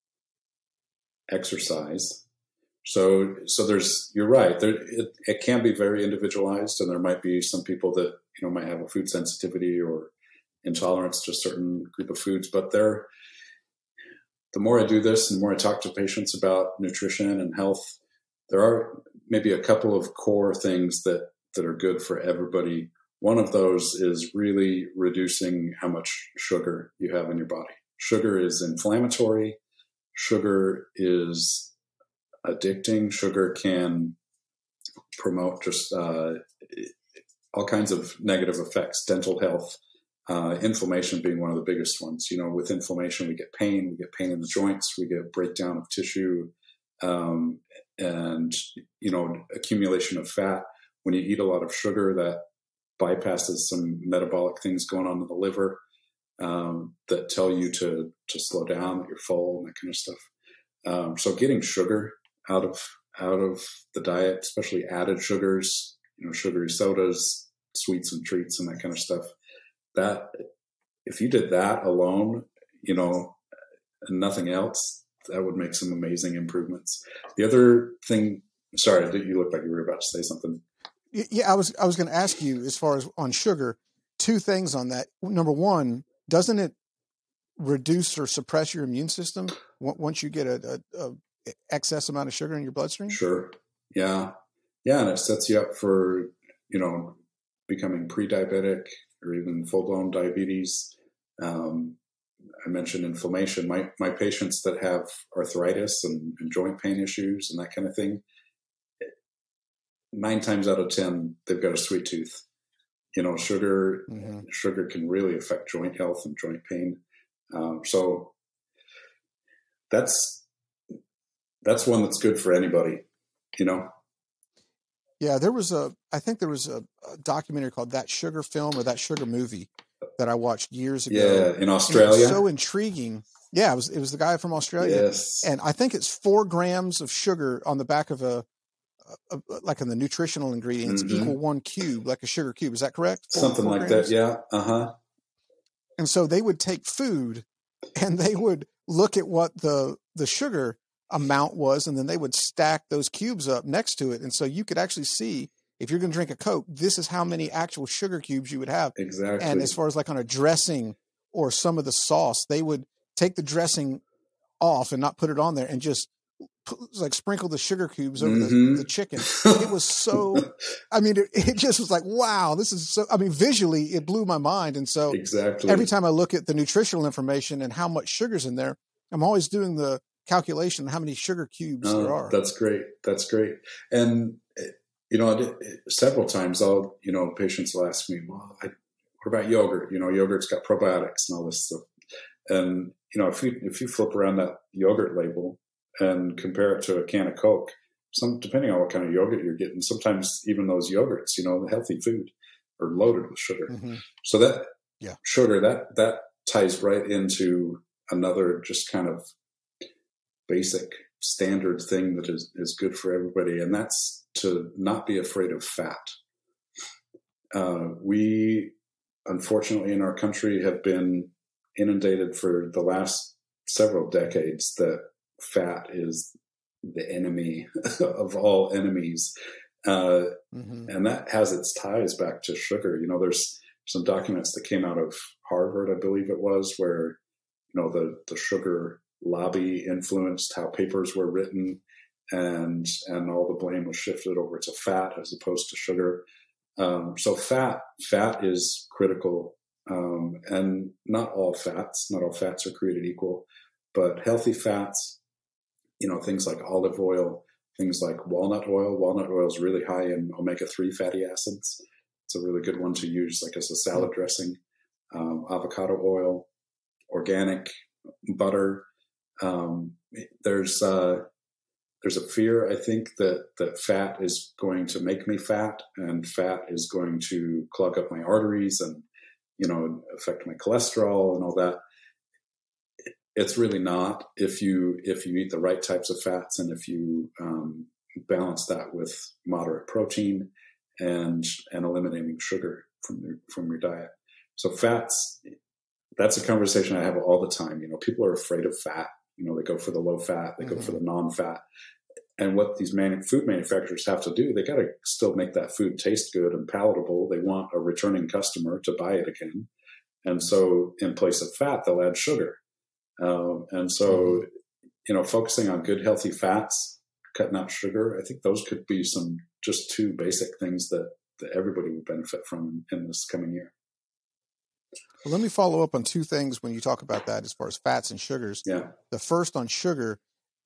exercise. So, so there's, you're right. There, it, it can be very individualized, and there might be some people that, you know, might have a food sensitivity or intolerance to a certain group of foods, but they're, the more I do this and the more I talk to patients about nutrition and health, there are maybe a couple of core things that, that are good for everybody. One of those is really reducing how much sugar you have in your body. Sugar is inflammatory. Sugar is addicting. Sugar can promote just uh, all kinds of negative effects, dental health, uh, inflammation being one of the biggest ones. You know, with inflammation, we get pain, we get pain in the joints, we get breakdown of tissue, um, and, you know, accumulation of fat. When you eat a lot of sugar, that bypasses some metabolic things going on in the liver, um, that tell you to, to slow down, that you're full, and that kind of stuff. Um, so getting sugar out of, out of the diet, especially added sugars, you know, sugary sodas, sweets and treats and that kind of stuff, that if you did that alone, you know, and nothing else, that would make some amazing improvements. The other thing, sorry, you looked like you were about to say something. Yeah, I was, I was going to ask you, as far as on sugar, two things on that. Number one, doesn't it reduce or suppress your immune system once you get a, a, a excess amount of sugar in your bloodstream? Sure. Yeah. Yeah. And it sets you up for, you know, becoming pre-diabetic or even full-blown diabetes. Um, I mentioned inflammation. My, my patients that have arthritis and, and joint pain issues and that kind of thing, nine times out of ten, they've got a sweet tooth. You know, sugar, mm-hmm. sugar can really affect joint health and joint pain. Um, so that's, that's one that's good for anybody, you know? Yeah. There was a, I think there was a, a documentary called That Sugar Film or That Sugar Movie that I watched years ago. Yeah. In Australia. It was so intriguing. Yeah. It was, it was the guy from Australia. Yes. And I think it's four grams of sugar on the back of a, uh, like in the nutritional ingredients, mm-hmm. equal one cube, like a sugar cube. Is that correct? Four, Something four like grams? That. Yeah. Uh huh. And so they would take food and they would look at what the, the sugar amount was, and then they would stack those cubes up next to it. And so you could actually see, if you're going to drink a Coke, this is how many actual sugar cubes you would have. Exactly. And as far as like on a dressing or some of the sauce, they would take the dressing off and not put it on there and just put, like sprinkle the sugar cubes over mm-hmm. the, the chicken. It was so, I mean, it, it just was like, wow, this is so, I mean, visually it blew my mind. And so exactly. every time I look at the nutritional information and how much sugar's in there, I'm always doing the calculation of how many sugar cubes oh, there are. That's great. That's great. And, you know, I, several times I'll, you know, patients will ask me, well, I, what about yogurt? You know, yogurt's got probiotics and all this stuff. And, you know, if you, if you flip around that yogurt label and compare it to a can of Coke, some, depending on what kind of yogurt you're getting, sometimes even those yogurts, you know, the healthy food are loaded with sugar. Mm-hmm. So that yeah. sugar, that, that ties right into another just kind of basic standard thing that is, is good for everybody. And that's to not be afraid of fat. Uh, we, unfortunately, in our country have been inundated for the last several decades that fat is the enemy of all enemies. Uh, mm-hmm. And that has its ties back to sugar. You know, there's some documents that came out of Harvard, I believe it was, where, you know, the, the sugar lobby influenced how papers were written, and and all the blame was shifted over to fat as opposed to sugar. Um, so fat fat is critical, um, and not all fats, not all fats are created equal, but healthy fats, you know, things like olive oil, things like walnut oil. Walnut oil is really high in omega three fatty acids. It's a really good one to use, like as a salad dressing. Um, avocado oil, organic butter. Um, there's uh, there's a fear, I think, that that fat is going to make me fat, and fat is going to clog up my arteries and, you know, affect my cholesterol and all that. It's really not. If you if you eat the right types of fats, and if you um, balance that with moderate protein and and eliminating sugar from your, from your diet. So fats, that's a conversation I have all the time. You know, people are afraid of fat. You know, they go for the low fat, they mm-hmm. go for the non-fat. And what these manu- food manufacturers have to do, they got to still make that food taste good and palatable. They want a returning customer to buy it again. And so in place of fat, they'll add sugar. Um, and so, mm-hmm. you know, focusing on good, healthy fats, cutting out sugar, I think those could be some just two basic things that, that everybody would benefit from in, in this coming year. Well, let me follow up on two things when you talk about that as far as fats and sugars. Yeah. The first on sugar,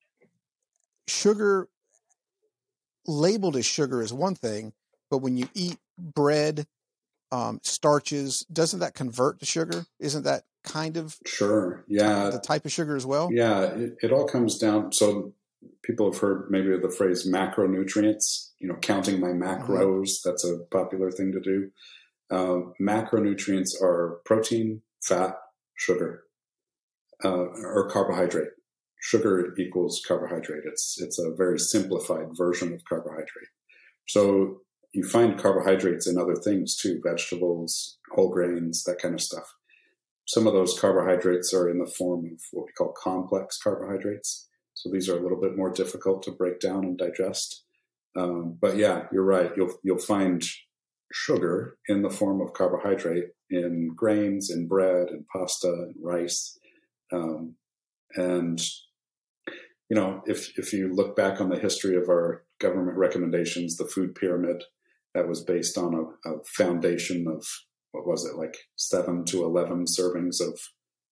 sugar labeled as sugar is one thing, but when you eat bread, um, starches, doesn't that convert to sugar? Isn't that kind of sure? Yeah, the type of sugar as well. Yeah, it, it all comes down. So people have heard maybe the phrase macronutrients. You know, counting my macros. Mm-hmm. That's a popular thing to do. Uh, macronutrients are protein, fat, sugar, uh, or carbohydrate. Sugar equals carbohydrate. It's it's a very simplified version of carbohydrate. So you find carbohydrates in other things too, vegetables, whole grains, that kind of stuff. Some of those carbohydrates are in the form of what we call complex carbohydrates. So these are a little bit more difficult to break down and digest. Um, but yeah, you're right. You'll you'll find sugar in the form of carbohydrate in grains, in bread, in pasta, and rice. Um, and, you know, if if you look back on the history of our government recommendations, the food pyramid, that was based on a, a foundation of, what was it, like seven to eleven servings of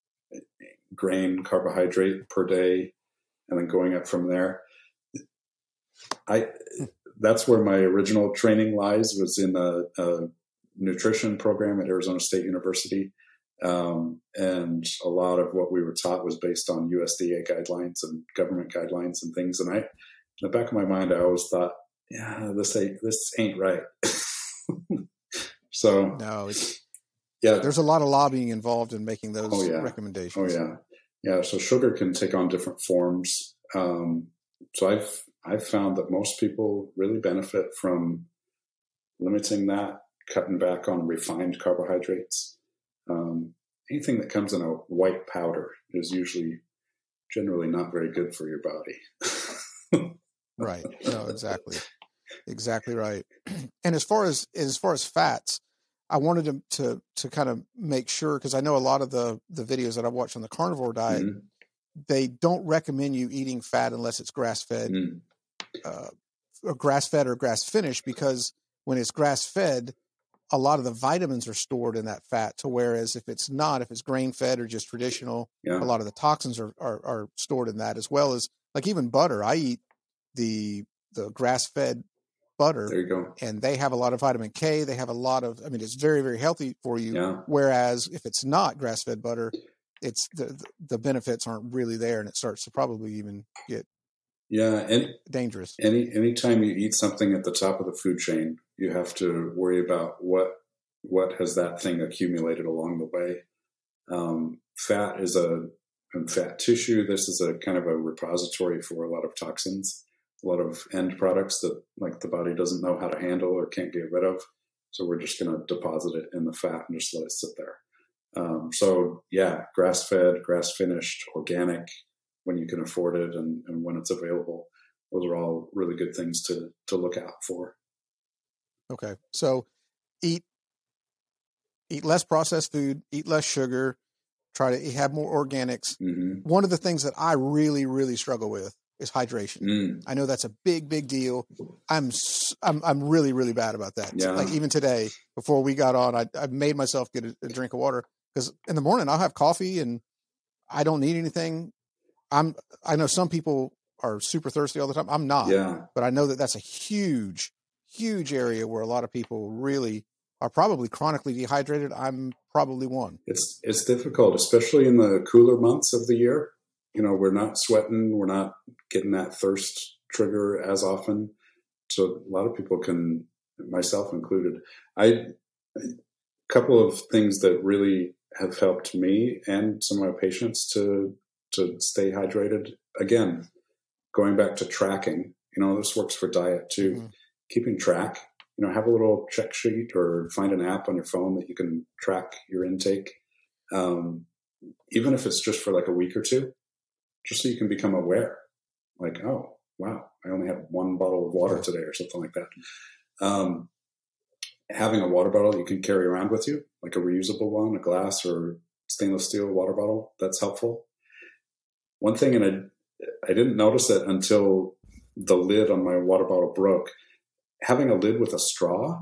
grain carbohydrate per day, and then going up from there. I that's where my original training lies, was in a, a nutrition program at Arizona State University. Um, and a lot of what we were taught was based on U S D A guidelines and government guidelines and things. And I, in the back of my mind, I always thought, yeah, this ain't, this ain't right. So no, it's, yeah, there's a lot of lobbying involved in making those oh, yeah. recommendations. Oh yeah. Yeah. So sugar can take on different forms. Um, so I've, I've found that most people really benefit from limiting that, cutting back on refined carbohydrates. Um, anything that comes in a white powder is usually generally not very good for your body. Right. No, exactly. Exactly right. And as far as, as far as fats, I wanted to, to, to kind of make sure, because I know a lot of the, the videos that I've watched on the carnivore diet, mm-hmm. they don't recommend you eating fat unless it's grass-fed, mm. uh, or grass-fed or grass-finished, because when it's grass-fed, a lot of the vitamins are stored in that fat. To whereas if it's not, if it's grain-fed or just traditional, yeah. a lot of the toxins are, are are stored in that, as well as like even butter. I eat the the grass-fed butter. There you go. And they have a lot of vitamin K. They have a lot of, I mean, it's very, very healthy for you. Yeah. Whereas if it's not grass-fed butter, it's the the benefits aren't really there, and it starts to probably even get yeah any, dangerous. Any anytime you eat something at the top of the food chain, you have to worry about what what has that thing accumulated along the way. Um, fat is a and fat tissue. This is a kind of a repository for a lot of toxins, a lot of end products that like the body doesn't know how to handle or can't get rid of. So we're just going to deposit it in the fat and just let it sit there. Um, so yeah, grass-fed, grass-finished, organic, when you can afford it and, and when it's available. Those are all really good things to, to look out for. Okay. So eat, eat less processed food, eat less sugar, try to have more organics. Mm-hmm. One of the things that I really, really struggle with is hydration. Mm. I know that's a big, big deal. I'm, I'm, I'm really, really bad about that. Yeah. Like even today, before we got on, I, I made myself get a, a drink of water, because in the morning I'll have coffee and I don't need anything. I'm, I know some people are super thirsty all the time. I'm not, yeah. but I know that that's a huge, huge area where a lot of people really are probably chronically dehydrated. I'm probably one. It's, it's difficult, especially in the cooler months of the year. You know, we're not sweating. We're not getting that thirst trigger as often. So a lot of people can, myself included. I, a couple of things that really have helped me and some of my patients to, to stay hydrated. Again, going back to tracking, you know, this works for diet too. Mm-hmm. Keeping track, you know, have a little check sheet or find an app on your phone that you can track your intake. Um, even if it's just for like a week or two. Just so you can become aware, like, oh, wow, I only had one bottle of water today or something like that. Um, having a water bottle you can carry around with you, like a reusable one, a glass or stainless steel water bottle, that's helpful. One thing, and I, I didn't notice it until the lid on my water bottle broke, having a lid with a straw,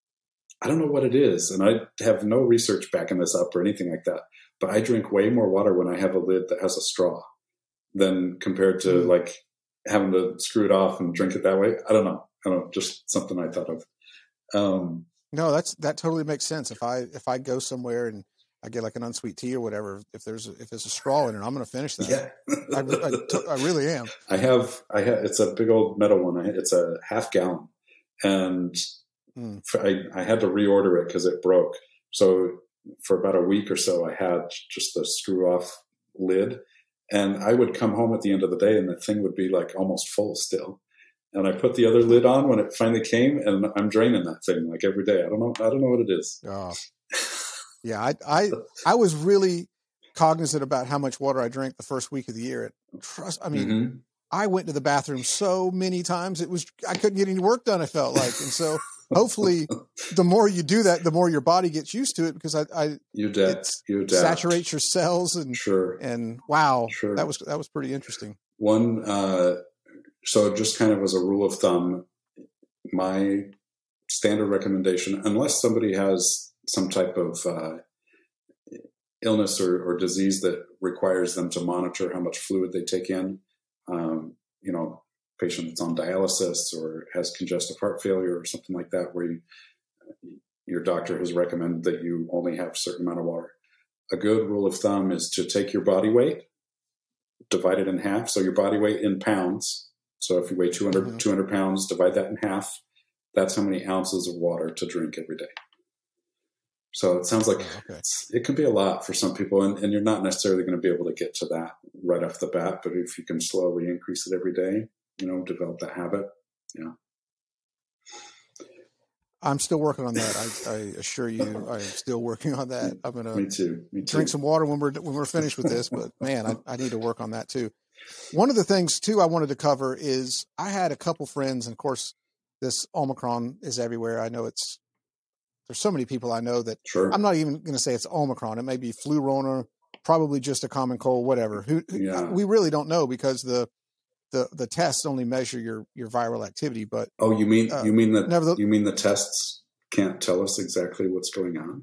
I don't know what it is, and I have no research backing this up or anything like that, but I drink way more water when I have a lid that has a straw than compared to mm. like having to screw it off and drink it that way. I don't know. I don't know. Just something I thought of. Um, no, that's, that totally makes sense. If I, if I go somewhere and I get like an unsweet tea or whatever, if there's, a, if there's a straw in it, I'm going to finish that. Yeah. I, I, I really am. I have, I have, it's a big old metal one. It's a half gallon and mm. I, I had to reorder it because it broke. So for about a week or so, I had just the screw off lid. And I would come home at the end of the day and the thing would be like almost full still. And I put the other lid on when it finally came and I'm draining that thing like every day. I don't know. I don't know what it is. Oh. Yeah. I, I, I was really cognizant about how much water I drank the first week of the year. It, trust, I mean, mm-hmm. I went to the bathroom so many times. It was, I couldn't get any work done. I felt like, and so hopefully the more you do that, the more your body gets used to it, because I, I you adapt, you adapt. saturates your cells and sure. And wow, sure. that was, that was pretty interesting. One, uh, so just kind of as a rule of thumb, my standard recommendation, unless somebody has some type of, uh, illness or, or disease that requires them to monitor how much fluid they take in, um, you know, patient that's on dialysis or has congestive heart failure or something like that, where you, your doctor has recommended that you only have a certain amount of water. A good rule of thumb is to take your body weight, divide it in half. So your body weight in pounds. So if you weigh two hundred, mm-hmm. two hundred pounds, divide that in half. That's how many ounces of water to drink every day. So it sounds like oh, okay. it's, it can be a lot for some people, and, and you're not necessarily going to be able to get to that right off the bat. But if you can slowly increase it every day, you know, develop that habit. Yeah. I'm still working on that. I, I assure you, I am still working on that. I'm gonna Me too. Me too. drink some water when we're when we're finished with this. But man, I, I need to work on that too. One of the things too I wanted to cover is I had a couple friends, and of course, this Omicron is everywhere. I know it's there's so many people I know that sure. I'm not even going to say it's Omicron. It may be flu Rona, probably just a common cold, whatever. Who, yeah. we really don't know because the the the tests only measure your your viral activity. But oh, you mean uh, you mean that the, you mean the tests can't tell us exactly what's going on?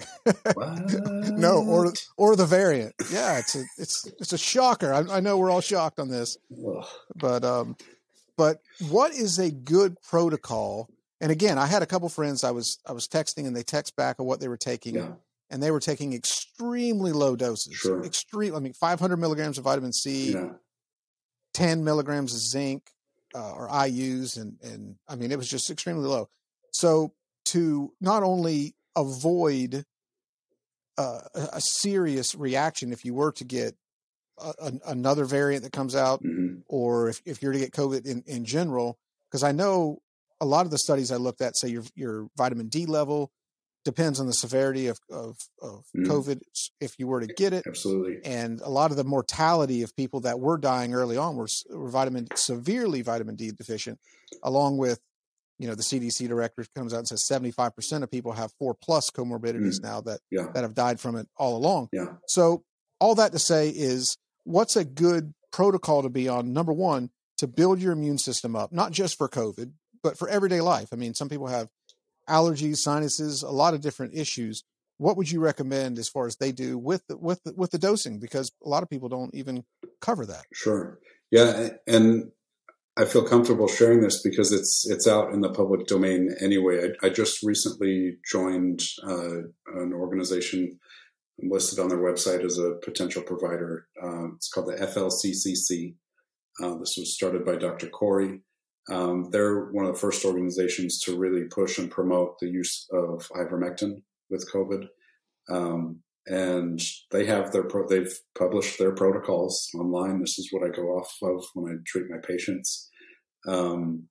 No, or or the variant. Yeah, it's a it's it's a shocker. I, I know we're all shocked on this, Ugh. but um, but what is a good protocol? And again, I had a couple friends I was I was texting, and they text back of what they were taking, yeah. and they were taking extremely low doses. Sure. Extreme. I mean, five hundred milligrams of vitamin C, yeah. ten milligrams of zinc, uh, or I U's, and and I mean, it was just extremely low. So to not only avoid uh, a serious reaction if you were to get a, a, another variant that comes out, mm-hmm. or if, if you're to get COVID in, in general, because I know a lot of the studies I looked at say your your vitamin D level depends on the severity of, of, of mm. COVID if you were to get it. Absolutely. And a lot of the mortality of people that were dying early on were, were vitamin severely vitamin D deficient, along with, you know, the C D C director comes out and says seventy-five percent of people have four plus comorbidities mm. now that, yeah. that have died from it all along. Yeah. So all that to say is, what's a good protocol to be on? Number one, to build your immune system up, not just for COVID, but for everyday life. I mean, some people have allergies, sinuses, a lot of different issues. What would you recommend as far as they do with the, with the, with the dosing? Because a lot of people don't even cover that. Sure. Yeah. And I feel comfortable sharing this because it's, it's out in the public domain anyway. I, I just recently joined uh, an organization listed on their website as a potential provider. Uh, it's called the F L C C C. Uh, this was started by Doctor Corey. Um, they're one of the first organizations to really push and promote the use of ivermectin with COVID. Um, and they have their, pro- they've published their protocols online. This is what I go off of when I treat my patients. Um,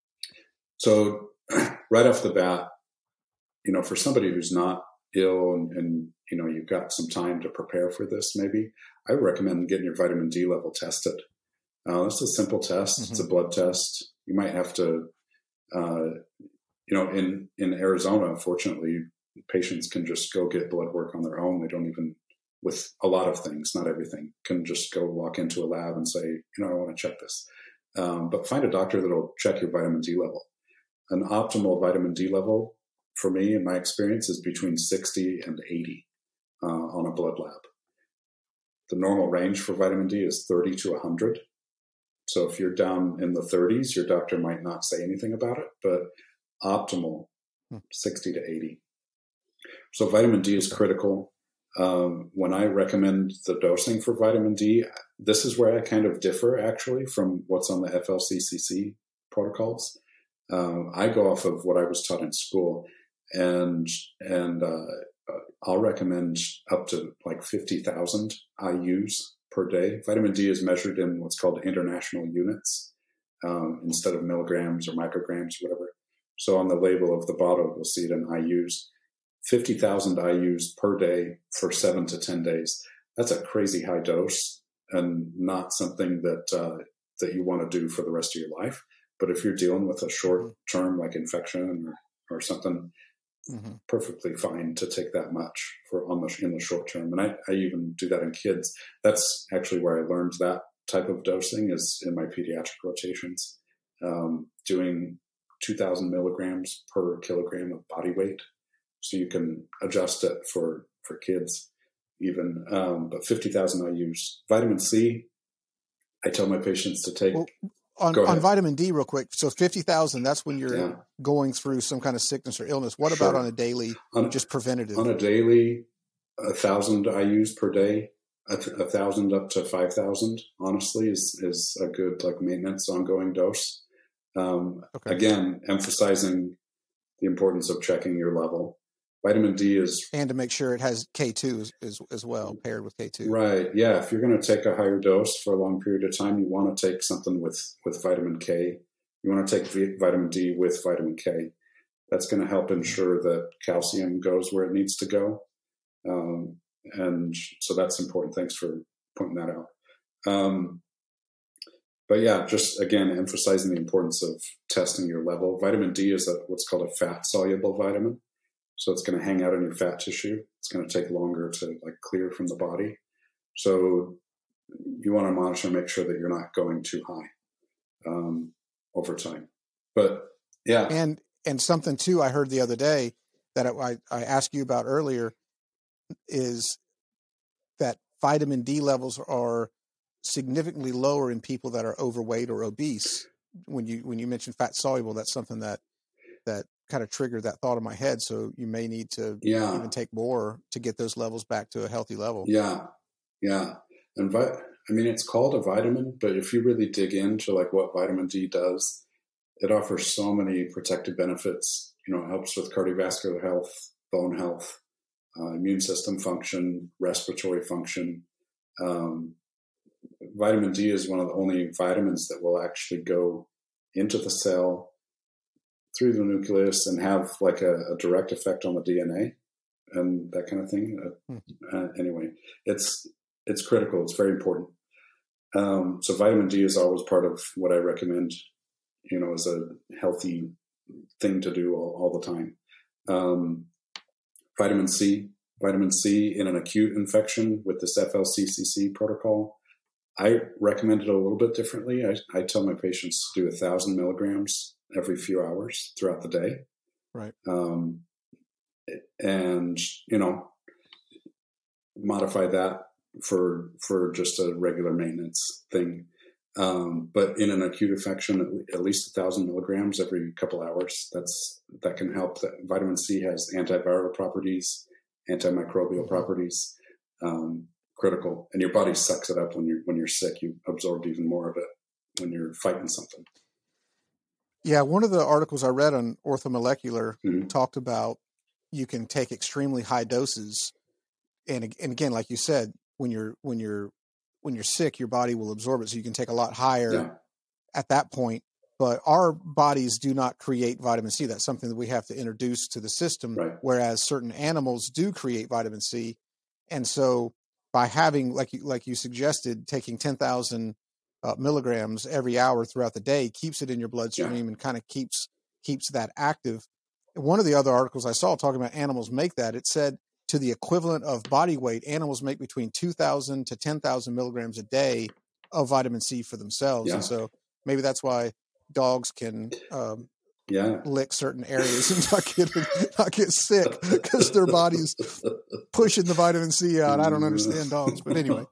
so right off the bat, you know, for somebody who's not ill and, and, you know, you've got some time to prepare for this, maybe I recommend getting your vitamin D level tested. Uh, it's a simple test. Mm-hmm. It's a blood test. You might have to, uh, you know, in, in Arizona, fortunately, patients can just go get blood work on their own. They don't even, with a lot of things, not everything, can just go walk into a lab and say, you know, I want to check this. Um, but find a doctor that'll check your vitamin D level. An optimal vitamin D level, for me, in my experience, is between sixty and eighty uh, on a blood lab. The normal range for vitamin D is thirty to one hundred. So if you're down in the thirties, your doctor might not say anything about it, but optimal, sixty to eighty. So vitamin D is critical. Um, when I recommend the dosing for vitamin D, this is where I kind of differ actually from what's on the F L C C C protocols. Um, I go off of what I was taught in school, and and uh, I'll recommend up to like fifty thousand I U's per day. Vitamin D is measured in what's called international units um, instead of milligrams or micrograms, whatever. So on the label of the bottle, you'll see it in I U's. fifty thousand I U's per day for seven to ten days. That's a crazy high dose and not something that uh, that you want to do for the rest of your life. But if you're dealing with a short term like infection or, or something, mm-hmm. perfectly fine to take that much for on the in the short term. And I, I even do that in kids. That's actually where I learned that type of dosing is in my pediatric rotations, um, doing two thousand milligrams per kilogram of body weight. So you can adjust it for, for kids even, um, but fifty thousand I U's. Vitamin C, I tell my patients to take. Well, on, on vitamin D real quick. So fifty thousand, that's when you're yeah. going through some kind of sickness or illness. What sure. about on a daily, on, just preventative? On a daily, a thousand I U's per day, a, a thousand up to five thousand, honestly, is, is a good like maintenance ongoing dose. Um, okay. Again, emphasizing the importance of checking your level. vitamin D is, and to make sure it has K two as, as, as well, paired with K two. Right. Yeah. If you're going to take a higher dose for a long period of time, you want to take something with, with vitamin K. You want to take v- vitamin D with vitamin K. That's going to help ensure that calcium goes where it needs to go. Um, and so that's important. Thanks for pointing that out. Um, but yeah, just again, emphasizing the importance of testing your level. Vitamin D is a, what's called a fat soluble vitamin. So it's going to hang out in your fat tissue. It's going to take longer to like clear from the body. So you want to monitor and make sure that you're not going too high um, over time. But yeah. And, and something too, I heard the other day that I, I asked you about earlier is that vitamin D levels are significantly lower in people that are overweight or obese. When you, when you mentioned fat soluble, that's something that, that kind of triggered that thought in my head. So you may need to yeah. even take more to get those levels back to a healthy level. Yeah. Yeah. And vi- I mean, it's called a vitamin, but if you really dig into like what vitamin D does, it offers so many protective benefits. You know, it helps with cardiovascular health, bone health, uh, immune system function, respiratory function. Um, vitamin D is one of the only vitamins that will actually go into the cell through the nucleus and have like a, a direct effect on the D N A and that kind of thing. Uh, hmm. uh, anyway, it's it's critical. It's very important. Um, so vitamin D is always part of what I recommend, you know, as a healthy thing to do all, all the time. Um, vitamin C, vitamin C in an acute infection with this F L C C C protocol. I recommend it a little bit differently. I, I tell my patients to do a thousand milligrams every few hours throughout the day. Right. Um, and, you know, modify that for, for just a regular maintenance thing. Um, but in an acute infection, at least a thousand milligrams every couple hours, that's, that can help. That vitamin C has antiviral properties, antimicrobial mm-hmm. properties, um, critical. And your body sucks it up when you're, when you're sick. You absorb even more of it when you're fighting something. Yeah, one of the articles I read on Orthomolecular mm-hmm. talked about you can take extremely high doses, and and again, like you said, when you're when you're when you're sick, your body will absorb it, so you can take a lot higher yeah. at that point. But our bodies do not create vitamin C. That's something that we have to introduce to the system. Right. Whereas certain animals do create vitamin C, and so by having, like you like you suggested, taking ten thousand Uh, milligrams every hour throughout the day keeps it in your bloodstream yeah. and kind of keeps keeps that active. One of the other articles I saw talking about animals make that, it said to the equivalent of body weight, animals make between two thousand to ten thousand milligrams a day of vitamin C for themselves. Yeah. And so maybe that's why dogs can um, yeah. lick certain areas and not get not get sick because their body's pushing the vitamin C out. I don't understand dogs, but anyway.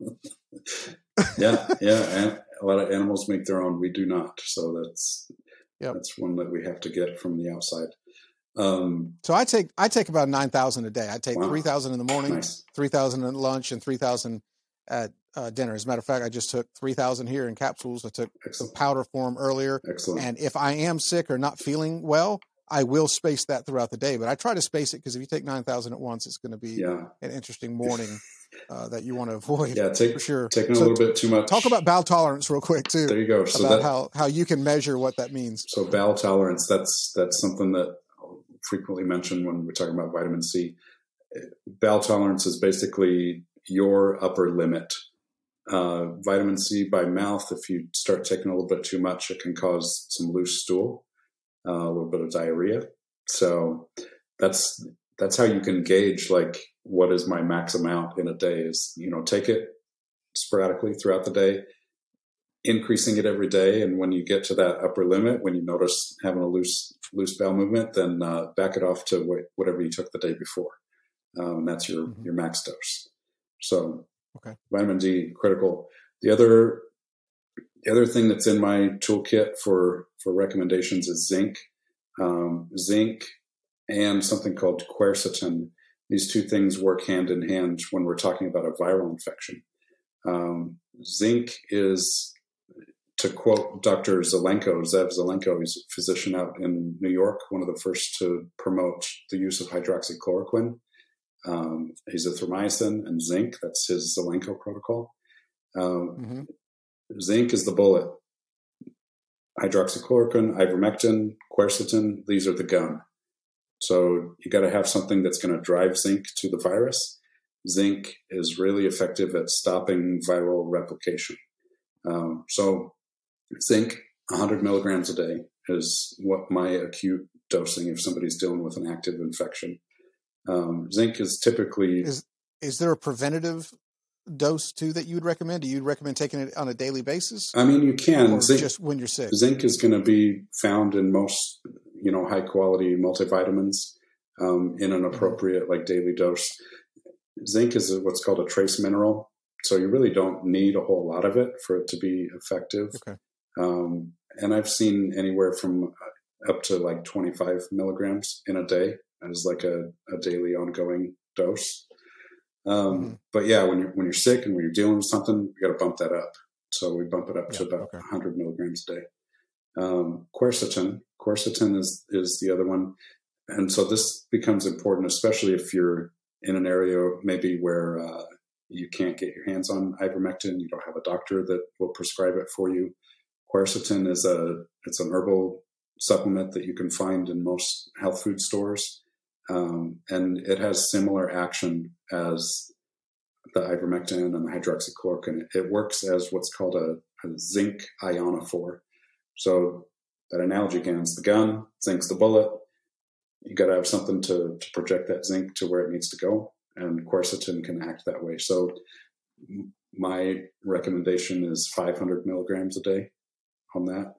yeah, yeah, and a lot of animals make their own. We do not, so that's yep. that's one that we have to get from the outside. Um, so I take I take about nine thousand a day. I take wow. three thousand in the morning, nice. three thousand at lunch, and three thousand at uh, dinner. As a matter of fact, I just took three thousand here in capsules. I took Excellent. some powder form earlier. Excellent. And if I am sick or not feeling well, I will space that throughout the day. But I try to space it because if you take nine thousand at once, it's going to be yeah. an interesting morning. Uh, that you want to avoid. Yeah, take, for sure. Taking so a little bit too much. Talk about bowel tolerance real quick too. There you go. So about that, how, how you can measure what that means. So bowel tolerance, that's that's something that I'll frequently mention when we're talking about vitamin C. Bowel tolerance is basically your upper limit. Uh, vitamin C by mouth, if you start taking a little bit too much, it can cause some loose stool, uh, a little bit of diarrhea. So that's that's how you can gauge like what is my max amount in a day is, you know, take it sporadically throughout the day, increasing it every day. And when you get to that upper limit, when you notice having a loose, loose bowel movement, then uh, back it off to wh- whatever you took the day before. Um, and that's your, mm-hmm. your max dose. So okay. Vitamin D, critical. The other, the other thing that's in my toolkit for, for recommendations is zinc, um, zinc and something called quercetin. These two things work hand in hand when we're talking about a viral infection. Um, zinc is to quote Doctor Zelenko, Zev Zelenko, he's a physician out in New York, one of the first to promote the use of hydroxychloroquine, um, azithromycin, and zinc. That's his Zelenko protocol. Um, mm-hmm. Zinc is the bullet. Hydroxychloroquine, ivermectin, quercetin, these are the gun. So you got to have something that's going to drive zinc to the virus. Zinc is really effective at stopping viral replication. Um, so zinc, one hundred milligrams a day is what my acute dosing if somebody's dealing with an active infection. Um, zinc is typically... Is, is there a preventative dose too that you would recommend? Do you recommend taking it on a daily basis? I mean, you can. Or zinc, just when you're sick? Zinc is going to be found in most, you know, high quality multivitamins um, in an appropriate like daily dose. Zinc is a, what's called a trace mineral. So you really don't need a whole lot of it for it to be effective. Okay. Um, and I've seen anywhere from up to like twenty-five milligrams in a day as like a, a daily ongoing dose. Um, mm-hmm. But yeah, when you're, when you're sick and when you're dealing with something, you got to bump that up. So we bump it up yeah, to about okay. one hundred milligrams a day. Um, quercetin, quercetin is, is the other one. And so this becomes important, especially if you're in an area maybe where, uh, you can't get your hands on ivermectin. You don't have a doctor that will prescribe it for you. Quercetin is a, it's an herbal supplement that you can find in most health food stores. Um, and it has similar action as the ivermectin and the hydroxychloroquine. It works as what's called a, a zinc ionophore. So that analogy again is the gun, zinc's the bullet. You got to have something to, to project that zinc to where it needs to go. And quercetin can act that way. So my recommendation is five hundred milligrams a day on that.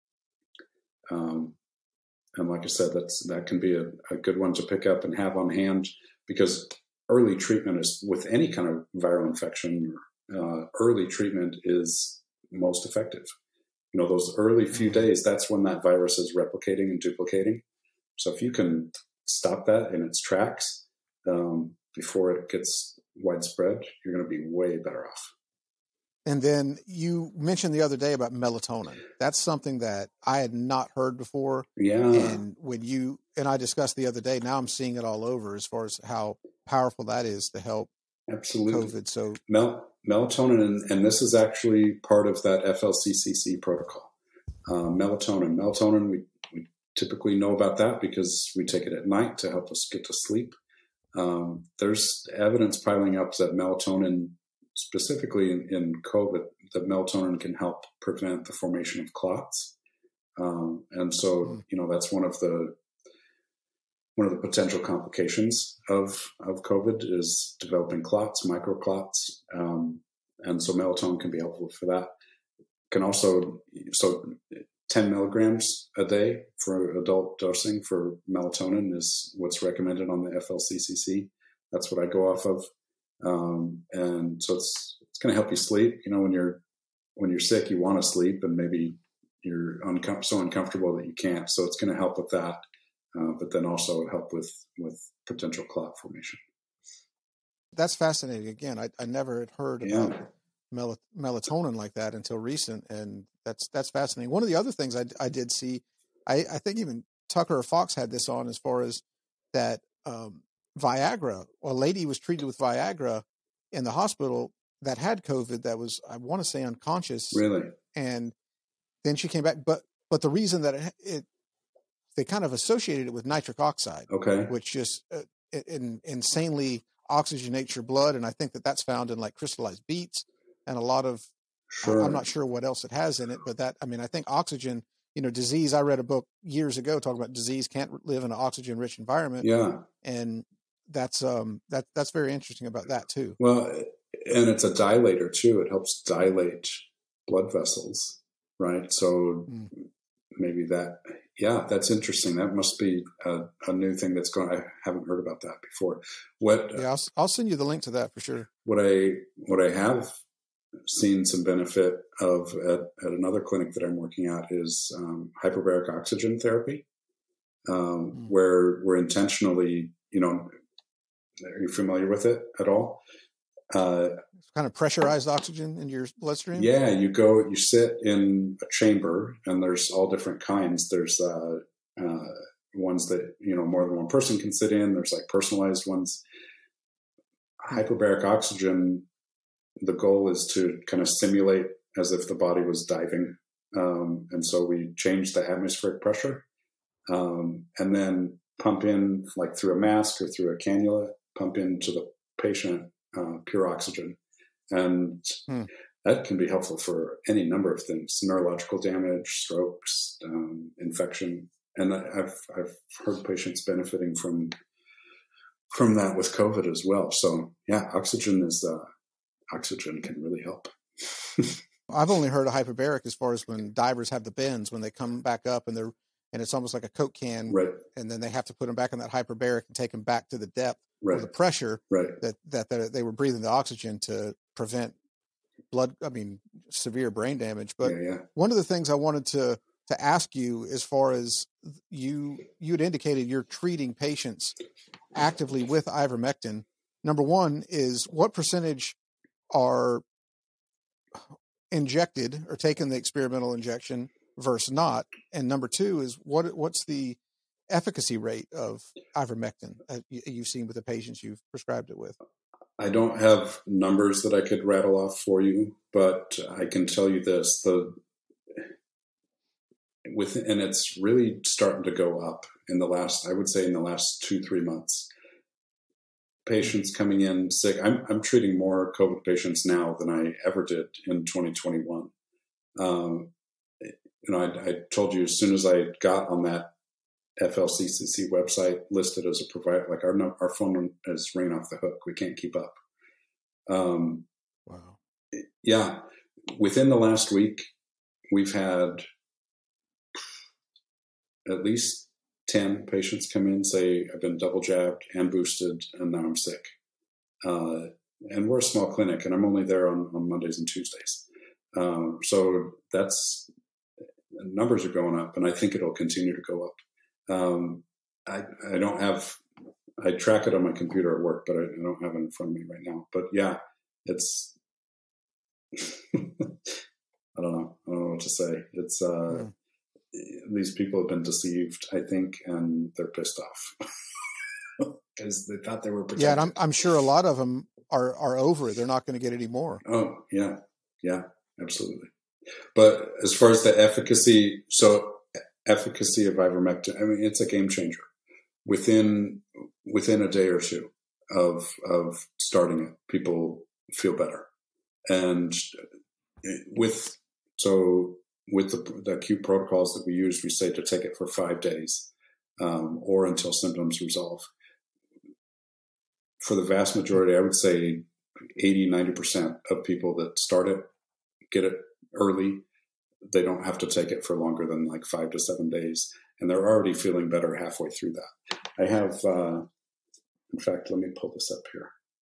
Um, and like I said, that's that can be a, a good one to pick up and have on hand because early treatment is with any kind of viral infection. Uh, early treatment is most effective. You know, those early few days, that's when that virus is replicating and duplicating. So if you can stop that in its tracks, um, before it gets widespread, you're going to be way better off. And then you mentioned the other day about melatonin. That's something that I had not heard before. Yeah. And when you and I discussed the other day, now I'm seeing it all over as far as how powerful that is to help Absolutely. COVID. So Mel- melatonin, and, and this is actually part of that F L C C C protocol. Uh, melatonin. Melatonin, we, we typically know about that because we take it at night to help us get to sleep. Um, there's evidence piling up that melatonin, specifically in, in COVID, that melatonin can help prevent the formation of clots. Um, and so, you know, that's one of the one of the potential complications of of COVID is developing clots, microclots. Um, and so melatonin can be helpful for that. Can also, so ten milligrams a day for adult dosing for melatonin is what's recommended on the F L C C C. That's what I go off of. Um, and so it's, it's going to help you sleep. You know, when you're, when you're sick, you want to sleep and maybe you're uncom- so uncomfortable that you can't. So it's going to help with that. Uh, but then also help with, with potential clot formation. That's fascinating. Again, I, I never had heard yeah. about mel- melatonin like that until recent. And that's, that's fascinating. One of the other things I, I did see, I, I think even Tucker or Fox had this on as far as that, um, Viagra, a lady was treated with Viagra in the hospital that had COVID that was, I want to say unconscious. Really? And then she came back, but, but the reason that it, it they kind of associated it with nitric oxide, okay, which just uh, in, insanely oxygenates your blood. And I think that that's found in like crystallized beets and a lot of, sure. I, I'm not sure what else it has in it, but that, I mean, I think oxygen, you know, disease, I read a book years ago talking about disease can't live in an oxygen rich environment. Yeah. And that's, um, that, that's very interesting about that too. Well, and it's a dilator too. It helps dilate blood vessels. Right. So mm. maybe that, yeah, that's interesting. That must be a, a new thing that's going, I haven't heard about that before. What, yeah, I'll, I'll send you the link to that for sure. What I, what I have seen some benefit of at, at another clinic that I'm working at is um, hyperbaric oxygen therapy, um, mm. where we're intentionally, you know, are you familiar with it at all? Uh, kind of pressurized oxygen in your bloodstream? Yeah, you go, you sit in a chamber, and there's all different kinds. There's uh, uh, ones that, you know, more than one person can sit in. There's like personalized ones. Hyperbaric oxygen, the goal is to kind of simulate as if the body was diving. Um, and so we change the atmospheric pressure um, and then pump in, like through a mask or through a cannula, pump into the patient uh, pure oxygen. And hmm. that can be helpful for any number of things: neurological damage, strokes, um, infection. And I've I've heard patients benefiting from from that with COVID as well. So yeah, oxygen is uh, oxygen can really help. I've only heard of hyperbaric as far as when divers have the bends when they come back up and they're and it's almost like a Coke can, right? And then they have to put them back in that hyperbaric and take them back to the depth right. or the pressure right. that, that that they were breathing the oxygen to prevent blood. I mean, severe brain damage. But yeah, yeah. one of the things I wanted to to ask you, as far as you you had indicated you're treating patients actively with ivermectin. Number one is what percentage are injected or taken the experimental injection versus not, and number two is what what's the efficacy rate of ivermectin uh, you've seen with the patients you've prescribed it with? I don't have numbers that I could rattle off for you, but I can tell you this: the with and it's really starting to go up in the last, I would say, in the last two three months. Patients coming in sick. I'm I'm treating more COVID patients now than I ever did in twenty twenty-one. Um, you know, I, I told you as soon as I got on that F L C C C website listed as a provider, like our our phone is ringing off the hook. We can't keep up. Um, wow. Yeah, within the last week, we've had at least ten patients come in, say, I've been double jabbed and boosted, and now I'm sick. Uh, and we're a small clinic, and I'm only there on, on Mondays and Tuesdays. Um, so that's, numbers are going up, and I think it'll continue to go up. Um, I, I don't have, I track it on my computer at work, but I, I don't have it in front of me right now. But yeah, it's, I don't know. I don't know what to say. It's, uh, mm. These people have been deceived, I think, and they're pissed off because they thought they were protected. Yeah, and I'm, I'm sure a lot of them are are over it. They're not going to get any more. Oh, yeah. Yeah, absolutely. But as far as the efficacy, so efficacy of ivermectin, I mean, it's a game changer. Within within a day or two of of starting it, people feel better. And with, so with the, the acute protocols that we use, we say to take it for five days um, or until symptoms resolve. For the vast majority, I would say eighty, ninety percent of people that start it, get it early. They don't have to take it for longer than like five to seven days. And they're already feeling better halfway through that. I have, uh, in fact, let me pull this up here.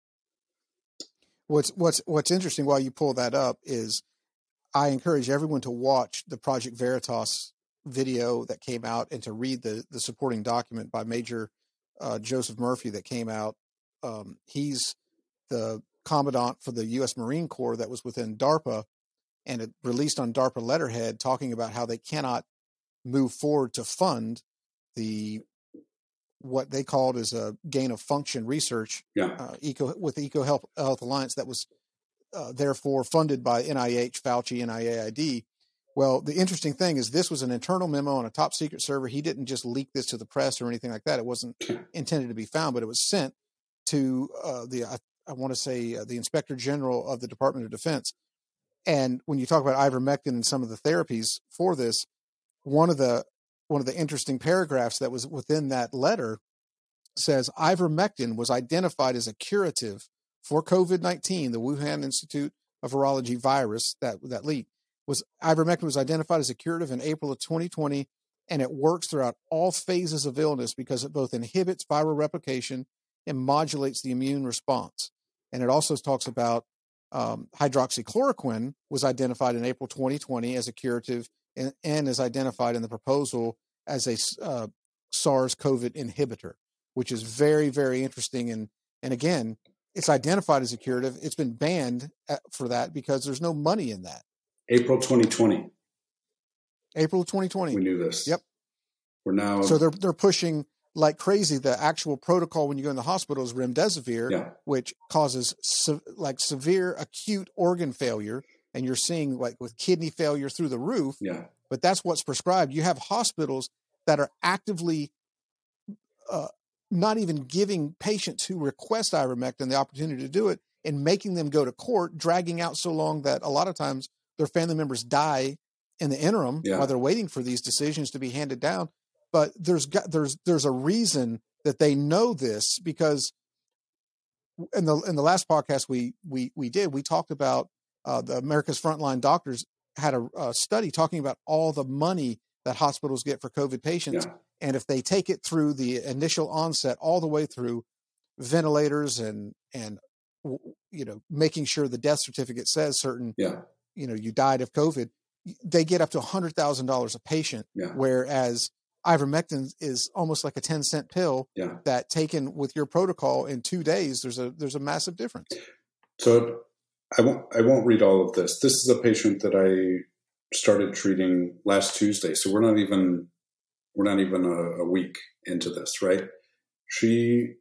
What's, what's, what's interesting while you pull that up is I encourage everyone to watch the Project Veritas video that came out and to read the, the supporting document by Major uh, Joseph Murphy that came out. Um, he's the commandant for the U S Marine Corps that was within DARPA, and it released on DARPA letterhead talking about how they cannot move forward to fund the what they called as a gain of function research yeah. uh, eco with the Eco Health, Health Alliance that was uh, therefore funded by N I H, Fauci, and I A I D. Well, the interesting thing is this was an internal memo on a top secret server. He didn't just leak this to the press or anything like that. It wasn't intended to be found, but it was sent to uh, the, I, I want to say uh, the Inspector General of the Department of Defense. And when you talk about ivermectin and some of the therapies for this, one of the one of the interesting paragraphs that was within that letter says ivermectin was identified as a curative for COVID nineteen. The Wuhan Institute of Virology virus that that leaked was ivermectin was identified as a curative in April of twenty twenty, and it works throughout all phases of illness because it both inhibits viral replication and modulates the immune response. And it also talks about Um, hydroxychloroquine was identified in April twenty twenty as a curative and, and is identified in the proposal as a uh, SARS-CoV inhibitor, which is very, very interesting. And, and again, it's identified as a curative. It's been banned for that because there's no money in that. April twenty twenty. April twenty twenty. We knew this. Yep. We're now. So they're they're pushing like crazy. The actual protocol when you go in the hospital is remdesivir, yeah. which causes se- like severe acute organ failure, and you're seeing like with kidney failure through the roof. Yeah. But that's what's prescribed. You have hospitals that are actively uh, not even giving patients who request ivermectin the opportunity to do it, and making them go to court, dragging out so long that a lot of times their family members die in the interim yeah. while they're waiting for these decisions to be handed down. But there's there's there's a reason that they know this, because in the in the last podcast we we we did we talked about uh, the America's Frontline Doctors had a, a study talking about all the money that hospitals get for COVID patients, yeah. and if they take it through the initial onset all the way through ventilators and and you know making sure the death certificate says certain yeah. you know you died of COVID, they get up to a hundred thousand dollars a patient, yeah. whereas ivermectin is almost like a ten cent pill yeah. that taken with your protocol in two days, there's a, there's a massive difference. So I won't, I won't read all of this. This is a patient that I started treating last Tuesday. So we're not even, we're not even a, a week into this, right? She,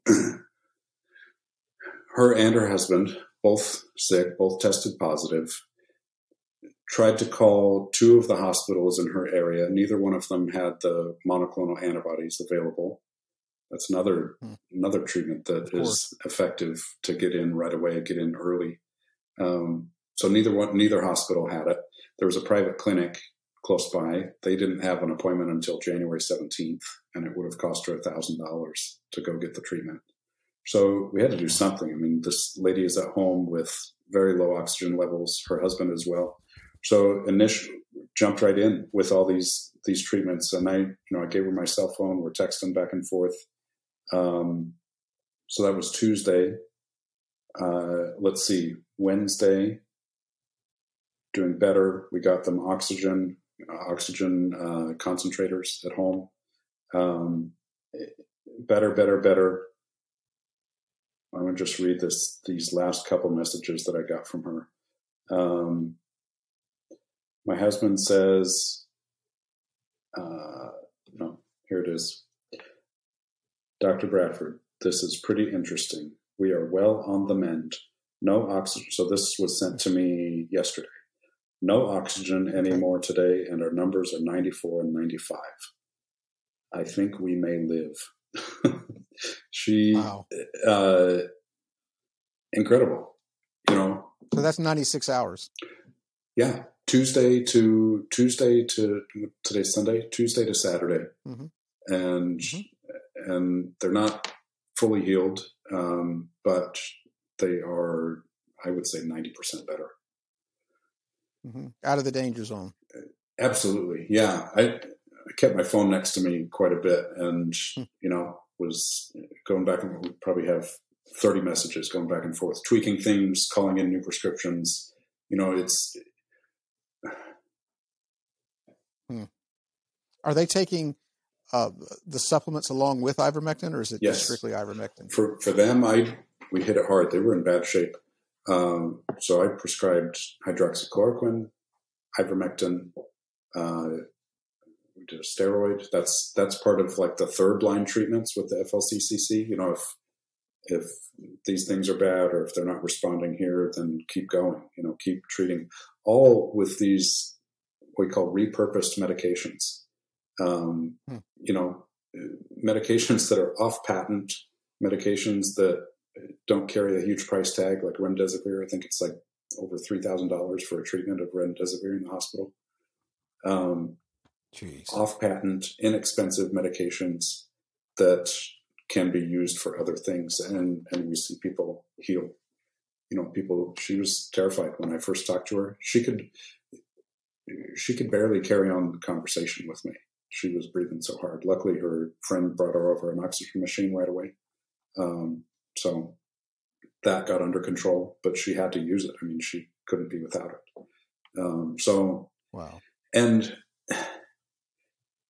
her and her husband, both sick, both tested positive, tried to call two of the hospitals in her area. Neither one of them had the monoclonal antibodies available. That's another hmm. another treatment that is effective to get in right away, get in early. Um, so neither one, neither hospital had it. There was a private clinic close by. They didn't have an appointment until January seventeenth, and it would have cost her one thousand dollars to go get the treatment. So we had to do something. I mean, this lady is at home with very low oxygen levels, her husband as well. So initially jumped right in with all these, these treatments. And I, you know, I gave her my cell phone. We're texting back and forth. Um, so that was Tuesday. Uh, let's see, Wednesday, doing better. We got them oxygen, oxygen, uh, concentrators at home. Um, better, better, better. I'm going to just read this, these last couple messages that I got from her. Um, My husband says, uh, no, here it is. Doctor Bradford, this is pretty interesting. We are well on the mend. No oxygen. So this was sent to me yesterday. No oxygen anymore today, and our numbers are ninety-four and ninety-five. I think we may live. she, wow. uh, incredible, you know. So that's ninety-six hours. Yeah. Tuesday to Tuesday to today's Sunday, Tuesday to Saturday. Mm-hmm. And, mm-hmm. and they're not fully healed. Um, but they are, I would say ninety percent better. Mm-hmm. Out of the danger zone. Absolutely. Yeah. I, I kept my phone next to me quite a bit and, mm-hmm. you know, was going back and we probably have thirty messages going back and forth, tweaking things, calling in new prescriptions. You know, it's, Hmm. Are they taking uh, the supplements along with ivermectin, or is it yes. just strictly ivermectin? For for them, I we hit it hard. They were in bad shape, um, so I prescribed hydroxychloroquine, ivermectin. Uh, we did a steroid. That's that's part of like the third line treatments with the F L C C C. You know, if if these things are bad or if they're not responding here, then keep going. You know, keep treating. All with these what we call repurposed medications. Um, hmm. You know, medications that are off patent, medications that don't carry a huge price tag, like remdesivir. I think it's like over three thousand dollars for a treatment of remdesivir in the hospital. Um, off patent, inexpensive medications that can be used for other things, and and we see people heal. You know, people. She was terrified when I first talked to her. She could. She could barely carry on the conversation with me. She was breathing so hard. Luckily, her friend brought her over an oxygen machine right away. Um, so that got under control, but she had to use it. I mean, she couldn't be without it. Um, so, wow. And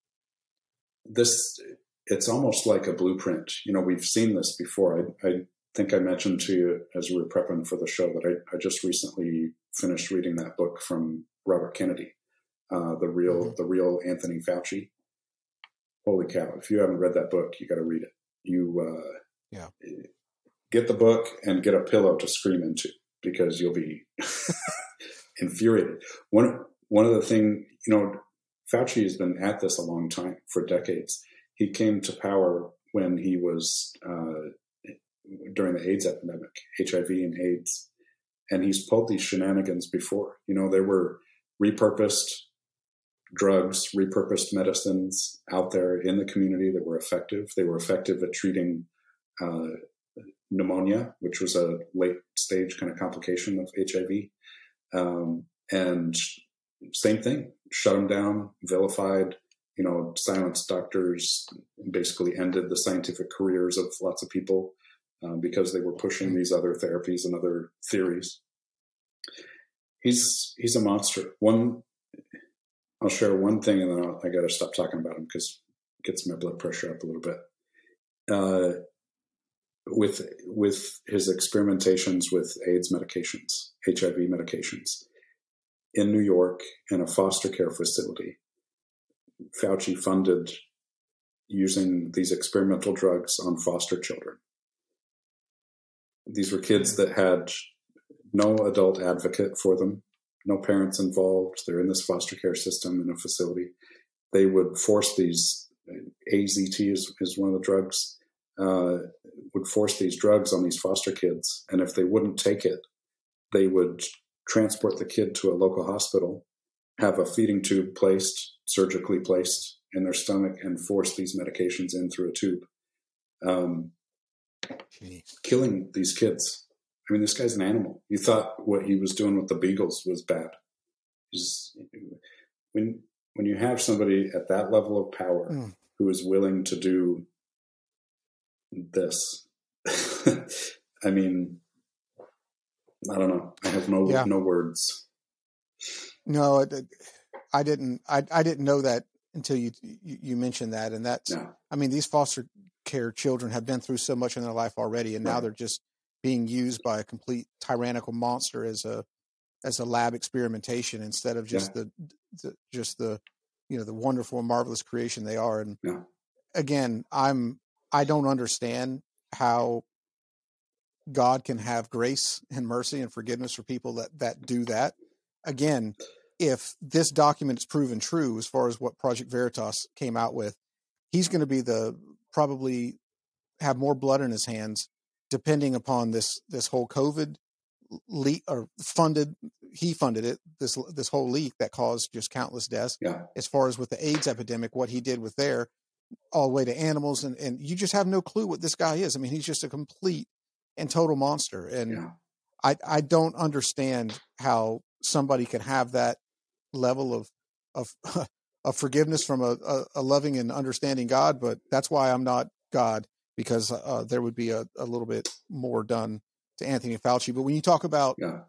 this, it's almost like a blueprint. You know, we've seen this before. I, I think I mentioned to you as we were prepping for the show that I, I just recently finished reading that book from Robert Kennedy, uh, the real mm-hmm. the real Anthony Fauci. Holy cow! If you haven't read that book, you got to read it. You uh, yeah, get the book and get a pillow to scream into, because you'll be infuriated. One one of the things, you know, Fauci has been at this a long time, for decades. He came to power when he was uh, during the AIDS epidemic, H I V and AIDS, and he's pulled these shenanigans before. You know, there were repurposed drugs, repurposed medicines out there in the community that were effective. They were effective at treating uh, pneumonia, which was a late stage kind of complication of H I V. Um, and same thing, shut them down, vilified, you know, silenced doctors, basically ended the scientific careers of lots of people uh, because they were pushing these other therapies and other theories. He's he's a monster. One, I'll share one thing, and then I'll, I got to stop talking about him because it gets my blood pressure up a little bit. Uh, with with his experimentations with AIDS medications, H I V medications, in New York, in a foster care facility, Fauci funded using these experimental drugs on foster children. These were kids that had no adult advocate for them, no parents involved. They're in this foster care system in a facility. They would force these, A Z T is, is one of the drugs, uh, would force these drugs on these foster kids. And if they wouldn't take it, they would transport the kid to a local hospital, have a feeding tube placed, surgically placed in their stomach, and force these medications in through a tube. Um, killing these kids. I mean, this guy's an animal. You thought what he was doing with the Beagles was bad. He's, when when you have somebody at that level of power mm. who is willing to do this, I mean, I don't know. I have no yeah. no words. No, I didn't. I I didn't know that until you you mentioned that, and that's. No. I mean, these foster care children have been through so much in their life already, and right. now they're just being used by a complete tyrannical monster as a as a lab experimentation instead of just yeah. the, the just the you know the wonderful and marvelous creation they are. And yeah. again, I'm I don't understand how God can have grace and mercy and forgiveness for people that that do that. Again, if this document is proven true as far as what Project Veritas came out with, he's going to be the probably have more blood in his hands, depending upon this this whole COVID leak or funded. He funded it. This this whole leak that caused just countless deaths. Yeah. As far as with the AIDS epidemic, what he did with there, all the way to animals, and and you just have no clue what this guy is. I mean, he's just a complete and total monster. And yeah. I I don't understand how somebody can have that level of of of forgiveness from a, a, a loving and understanding God. But that's why I'm not God, because uh, there would be a, a little bit more done to Anthony Fauci. But when you talk about yeah.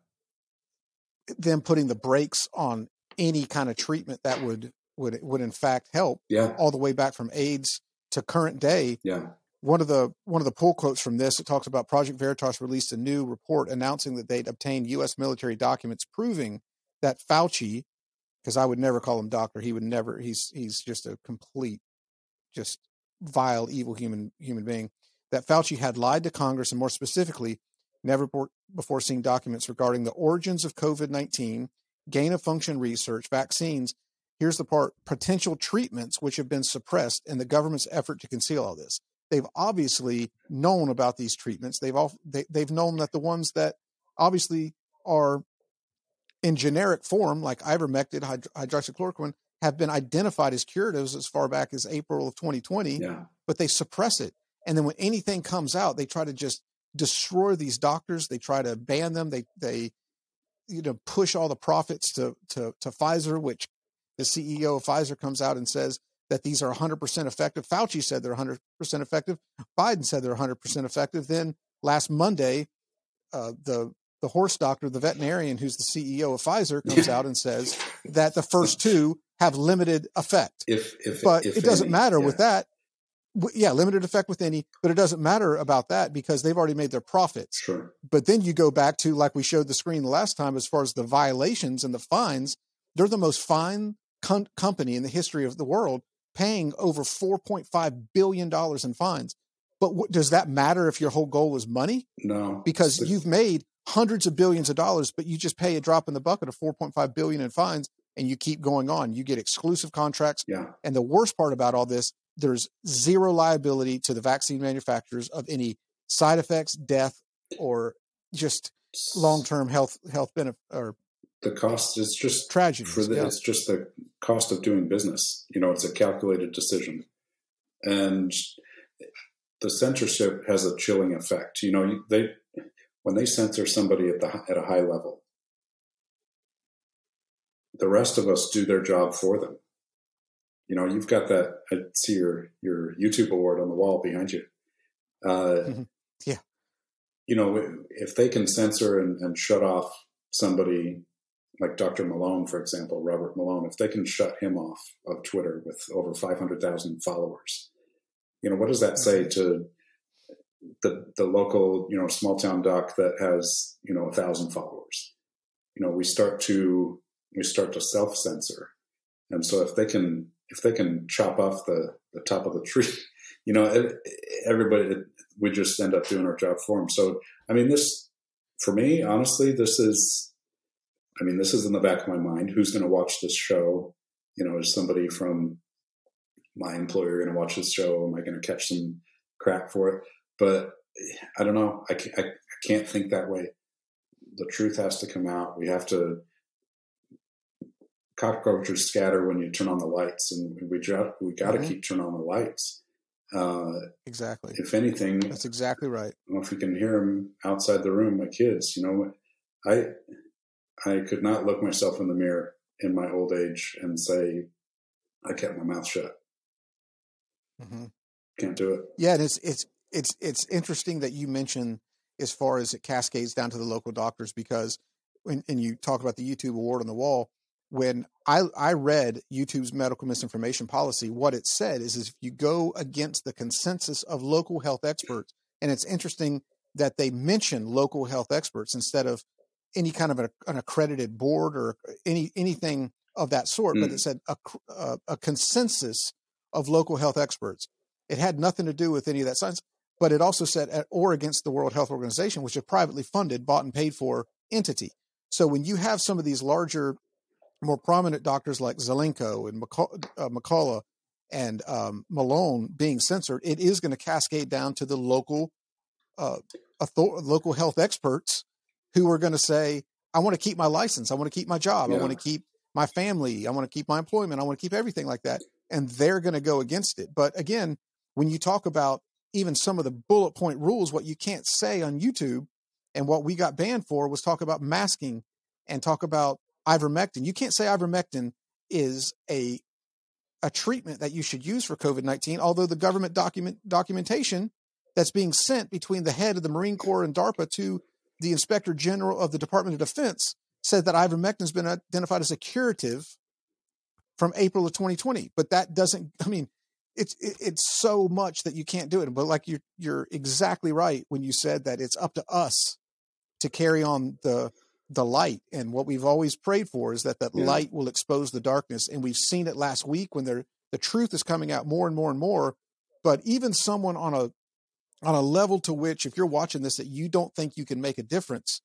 them putting the brakes on any kind of treatment that would would would in fact help, yeah. all the way back from AIDS to current day. Yeah. One of the one of the pull quotes from this, it talks about Project Veritas released a new report announcing that they'd obtained U S military documents proving that Fauci, because I would never call him doctor, he would never, he's he's just a complete, just vile, evil human human being, that Fauci had lied to Congress, and more specifically, never before seen documents regarding the origins of COVID nineteen, gain of function research, vaccines. Here's the part: potential treatments which have been suppressed in the government's effort to conceal all this. They've obviously known about these treatments. They've all they, they've known that the ones that obviously are in generic form, like ivermectin, hyd- hydroxychloroquine, have been identified as curatives as far back as April of twenty twenty, yeah. but they suppress it. And then when anything comes out, they try to just destroy these doctors. They try to ban them. They, they, you know, push all the profits to, to, to Pfizer, which the C E O of Pfizer comes out and says that these are one hundred percent effective. Fauci said they're one hundred percent effective. Biden said they're one hundred percent effective. Then last Monday, uh, the the horse doctor, the veterinarian who's the C E O of Pfizer, comes out and says that the first two have limited effect. If, if but if it doesn't any, matter yeah. with that. yeah, limited effect with any, but it doesn't matter about that because they've already made their profits. Sure. But then you go back to, like we showed the screen the last time, as far as the violations and the fines, they're the most fine com- company in the history of the world, paying over four point five billion dollars in fines. But w- does that matter if your whole goal is money? No. Because the, you've made hundreds of billions of dollars, but you just pay a drop in the bucket of four point five billion in fines, and you keep going on. You get exclusive contracts. Yeah. And the worst part about all this, there's zero liability to the vaccine manufacturers of any side effects, death, or just long-term health health benefit or the cost is just tragedies. For the, yeah. It's just the cost of doing business. You know, it's a calculated decision, and the censorship has a chilling effect. You know, they when they censor somebody at the at a high level, the rest of us do their job for them. You know, you've got that. I see your your YouTube award on the wall behind you. Uh, mm-hmm. Yeah. You know, if they can censor and, and shut off somebody like Doctor Malone, for example, Robert Malone, if they can shut him off of Twitter with over five hundred thousand followers, you know, what does that say to the the local, you know, small town doc that has, you know, a thousand followers? You know, we start to we start to self censor, and so if they can if they can chop off the, the top of the tree, you know, everybody, we just end up doing our job for them. So, I mean, this, for me, honestly, this is, I mean, this is in the back of my mind. Who's going to watch this show? You know, is somebody from my employer going to watch this show? Am I going to catch some crap for it? But I don't know. I, I, I can't think that way. The truth has to come out. We have to, cockroaches scatter when you turn on the lights, and we, we got we got to mm-hmm. keep turning on the lights. Uh, exactly. If anything, that's exactly right. I don't know if we can hear them outside the room, my kids, you know, I, I could not look myself in the mirror in my old age and say, I kept my mouth shut. Mm-hmm. Can't do it. Yeah. And it's, it's, it's, it's interesting that you mention as far as it cascades down to the local doctors, because when, and you talk about the YouTube award on the wall, when I, I read YouTube's medical misinformation policy, what it said is, is if you go against the consensus of local health experts, and it's interesting that they mention local health experts instead of any kind of a, an accredited board or any anything of that sort, mm. but it said a, a, a consensus of local health experts. It had nothing to do with any of that science, but it also said at, or against the World Health Organization, which is a privately funded, bought and paid for entity. So when you have some of these larger, more prominent doctors like Zelenko and McCullough, uh, McCullough and um, Malone being censored, it is going to cascade down to the local uh, author- local health experts who are going to say, I want to keep my license. I want to keep my job. Yeah. I want to keep my family. I want to keep my employment. I want to keep everything like that. And they're going to go against it. But again, when you talk about even some of the bullet point rules, what you can't say on YouTube and what we got banned for was talk about masking and talk about ivermectin. You can't say ivermectin is a a treatment that you should use for COVID nineteen, although the government document documentation that's being sent between the head of the Marine Corps and DARPA to the Inspector General of the Department of Defense said that ivermectin has been identified as a curative from April of twenty twenty. But that doesn't, I mean, it's it, it's so much that you can't do it. But like you're you're exactly right when you said that it's up to us to carry on the the light. And what we've always prayed for is that that yeah. light will expose the darkness. And we've seen it last week when the truth is coming out more and more and more. But even someone on a, on a level to which, if you're watching this, that you don't think you can make a difference,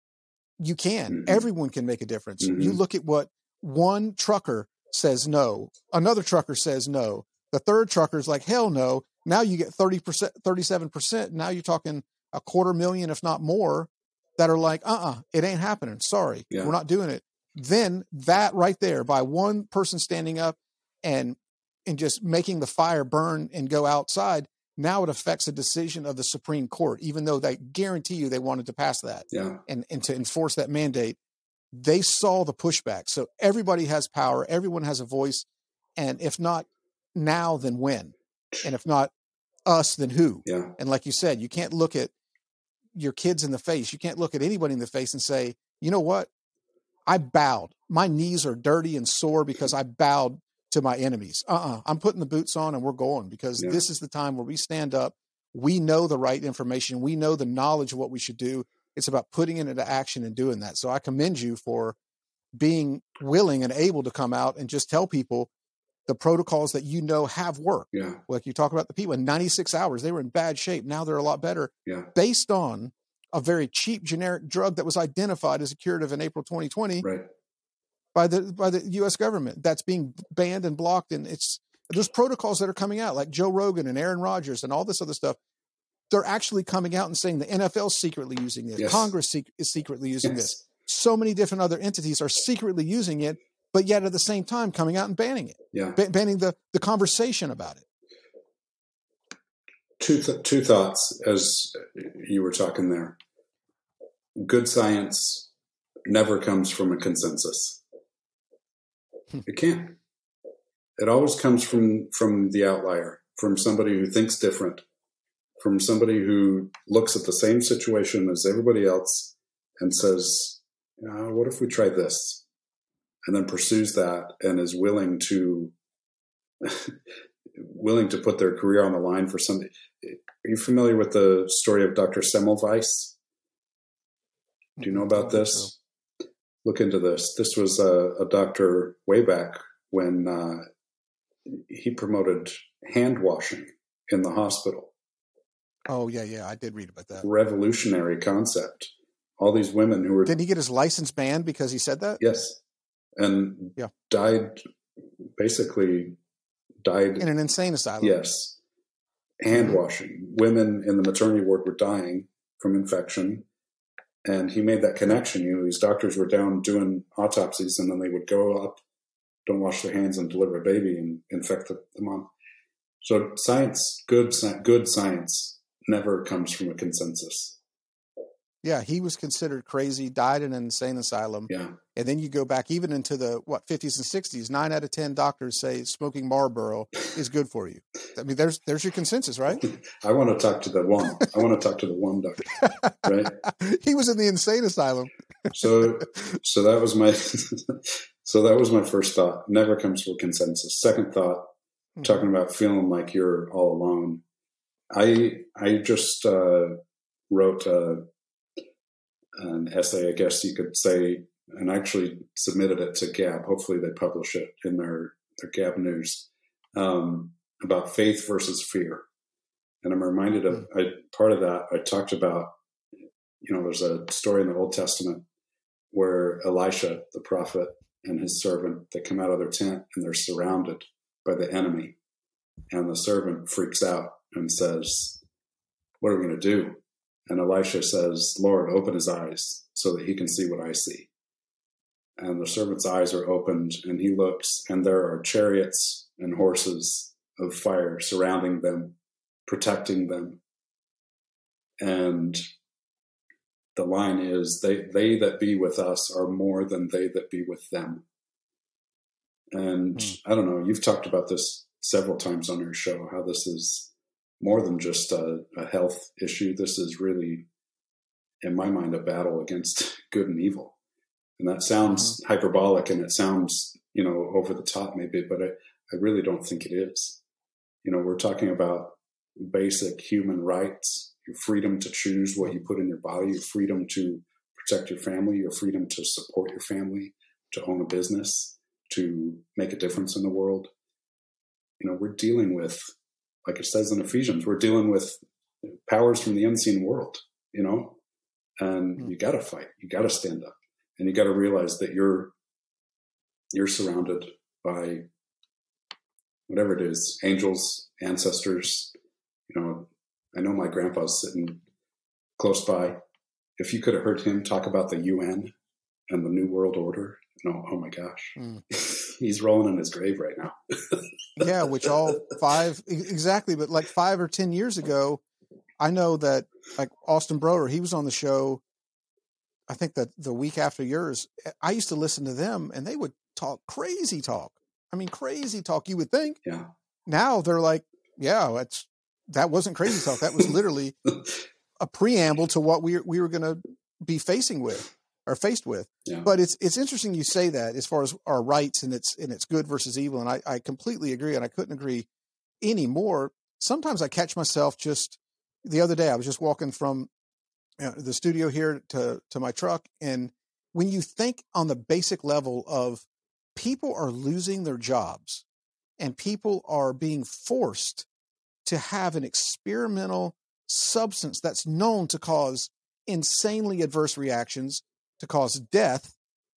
you can. Mm-hmm. Everyone can make a difference. Mm-hmm. You look at what one trucker says no, another trucker says no, the third trucker is like, hell no. Now you get thirty percent, thirty-seven percent. Now you're talking a quarter million, if not more, that are like, uh-uh, it ain't happening. Sorry, yeah. we're not doing it. Then that right there, by one person standing up and and just making the fire burn and go outside, now it affects a decision of the Supreme Court, even though they guarantee you they wanted to pass that yeah. and, and to enforce that mandate. They saw the pushback. So everybody has power. Everyone has a voice. And if not now, then when? And if not us, then who? Yeah. And like you said, you can't look at your kids in the face. You can't look at anybody in the face and say, you know what? I bowed. My knees are dirty and sore because I bowed to my enemies. Uh-uh. I'm putting the boots on and we're going, because yeah. this is the time where we stand up. We know the right information. We know the knowledge of what we should do. It's about putting it into action and doing that. So I commend you for being willing and able to come out and just tell people the protocols that you know have worked. Yeah. Like you talk about the people in ninety-six hours, they were in bad shape. Now they're a lot better yeah. based on a very cheap generic drug that was identified as a curative in April twenty twenty right. by the by the U S government. That's being banned and blocked. And it's there's protocols that are coming out, like Joe Rogan and Aaron Rodgers and all this other stuff. They're actually coming out and saying the N F L is secretly using this. Yes. Congress is secretly using yes. this. So many different other entities are secretly using it, but yet at the same time coming out and banning it. Yeah. Ba- banning the, the conversation about it. Two th- two thoughts as you were talking there. Good science never comes from a consensus. It can't. It always comes from, from the outlier, from somebody who thinks different, from somebody who looks at the same situation as everybody else and says, uh, what if we try this? And then pursues that and is willing to willing to put their career on the line for somebody. Are you familiar with the story of Doctor Semmelweis? Do you know about this? Look into this. This was a, a doctor way back when uh, he promoted hand washing in the hospital. Oh, yeah, yeah. I did read about that. Revolutionary concept. All these women who were... Did he get his license banned because he said that? Yes. And yeah. died, basically died... in an insane asylum. Yes. Hand washing. Women in the maternity ward were dying from infection. And he made that connection. You know, these doctors were down doing autopsies, and then they would go up, don't wash their hands, and deliver a baby and infect the, the mom. So science, good, good science, never comes from a consensus. Yeah, he was considered crazy, died in an insane asylum. Yeah. And then you go back even into the, what, fifties and sixties, nine out of ten doctors say smoking Marlboro is good for you. I mean, there's there's your consensus, right? I want to talk to the one. I want to talk to the one doctor, right? He was in the insane asylum. so so that was my so that was my first thought. Never comes to a consensus. Second thought, mm-hmm. talking about feeling like you're all alone. I I just uh, wrote a an essay, I guess you could say, and actually submitted it to Gab. Hopefully they publish it in their, their Gab News, um, about faith versus fear. And I'm reminded of I, part of that. I talked about, you know, there's a story in the Old Testament where Elisha, the prophet, and his servant, they come out of their tent and they're surrounded by the enemy. And the servant freaks out and says, what are we going to do? And Elisha says, Lord, open his eyes so that he can see what I see. And the servant's eyes are opened, and he looks, and there are chariots and horses of fire surrounding them, protecting them. And the line is, they, they that be with us are more than they that be with them. And mm. I don't know, you've talked about this several times on your show, how this is more than just a, a health issue. This is really, in my mind, a battle against good and evil. And that sounds mm-hmm. hyperbolic, and it sounds, you know, over the top maybe, but I, I really don't think it is. You know, we're talking about basic human rights, your freedom to choose what you put in your body, your freedom to protect your family, your freedom to support your family, to own a business, to make a difference in the world. You know, we're dealing with, like it says in Ephesians, we're dealing with powers from the unseen world, you know, and mm-hmm. you got to fight, you got to stand up, and you got to realize that you're, you're surrounded by whatever it is, angels, ancestors. You know, I know my grandpa's sitting close by. If you could have heard him talk about the U N and the New World Order, you know, oh my gosh, mm. he's rolling in his grave right now. Yeah, which all five, exactly. But like five or ten years ago, I know that like Austin Broder, he was on the show, I think that the week after yours, I used to listen to them and they would talk crazy talk. I mean, crazy talk, you would think. Yeah. Now they're like, yeah, that's, that wasn't crazy talk. That was literally a preamble to what we we were going to be facing with. are faced with. Yeah. But it's it's interesting you say that as far as our rights and it's and it's good versus evil, and I, I completely agree, and I couldn't agree any more. Sometimes I catch myself just the other day. I was just walking from you know, the studio here to to my truck, and when you think on the basic level of people are losing their jobs and people are being forced to have an experimental substance that's known to cause insanely adverse reactions, to cause death,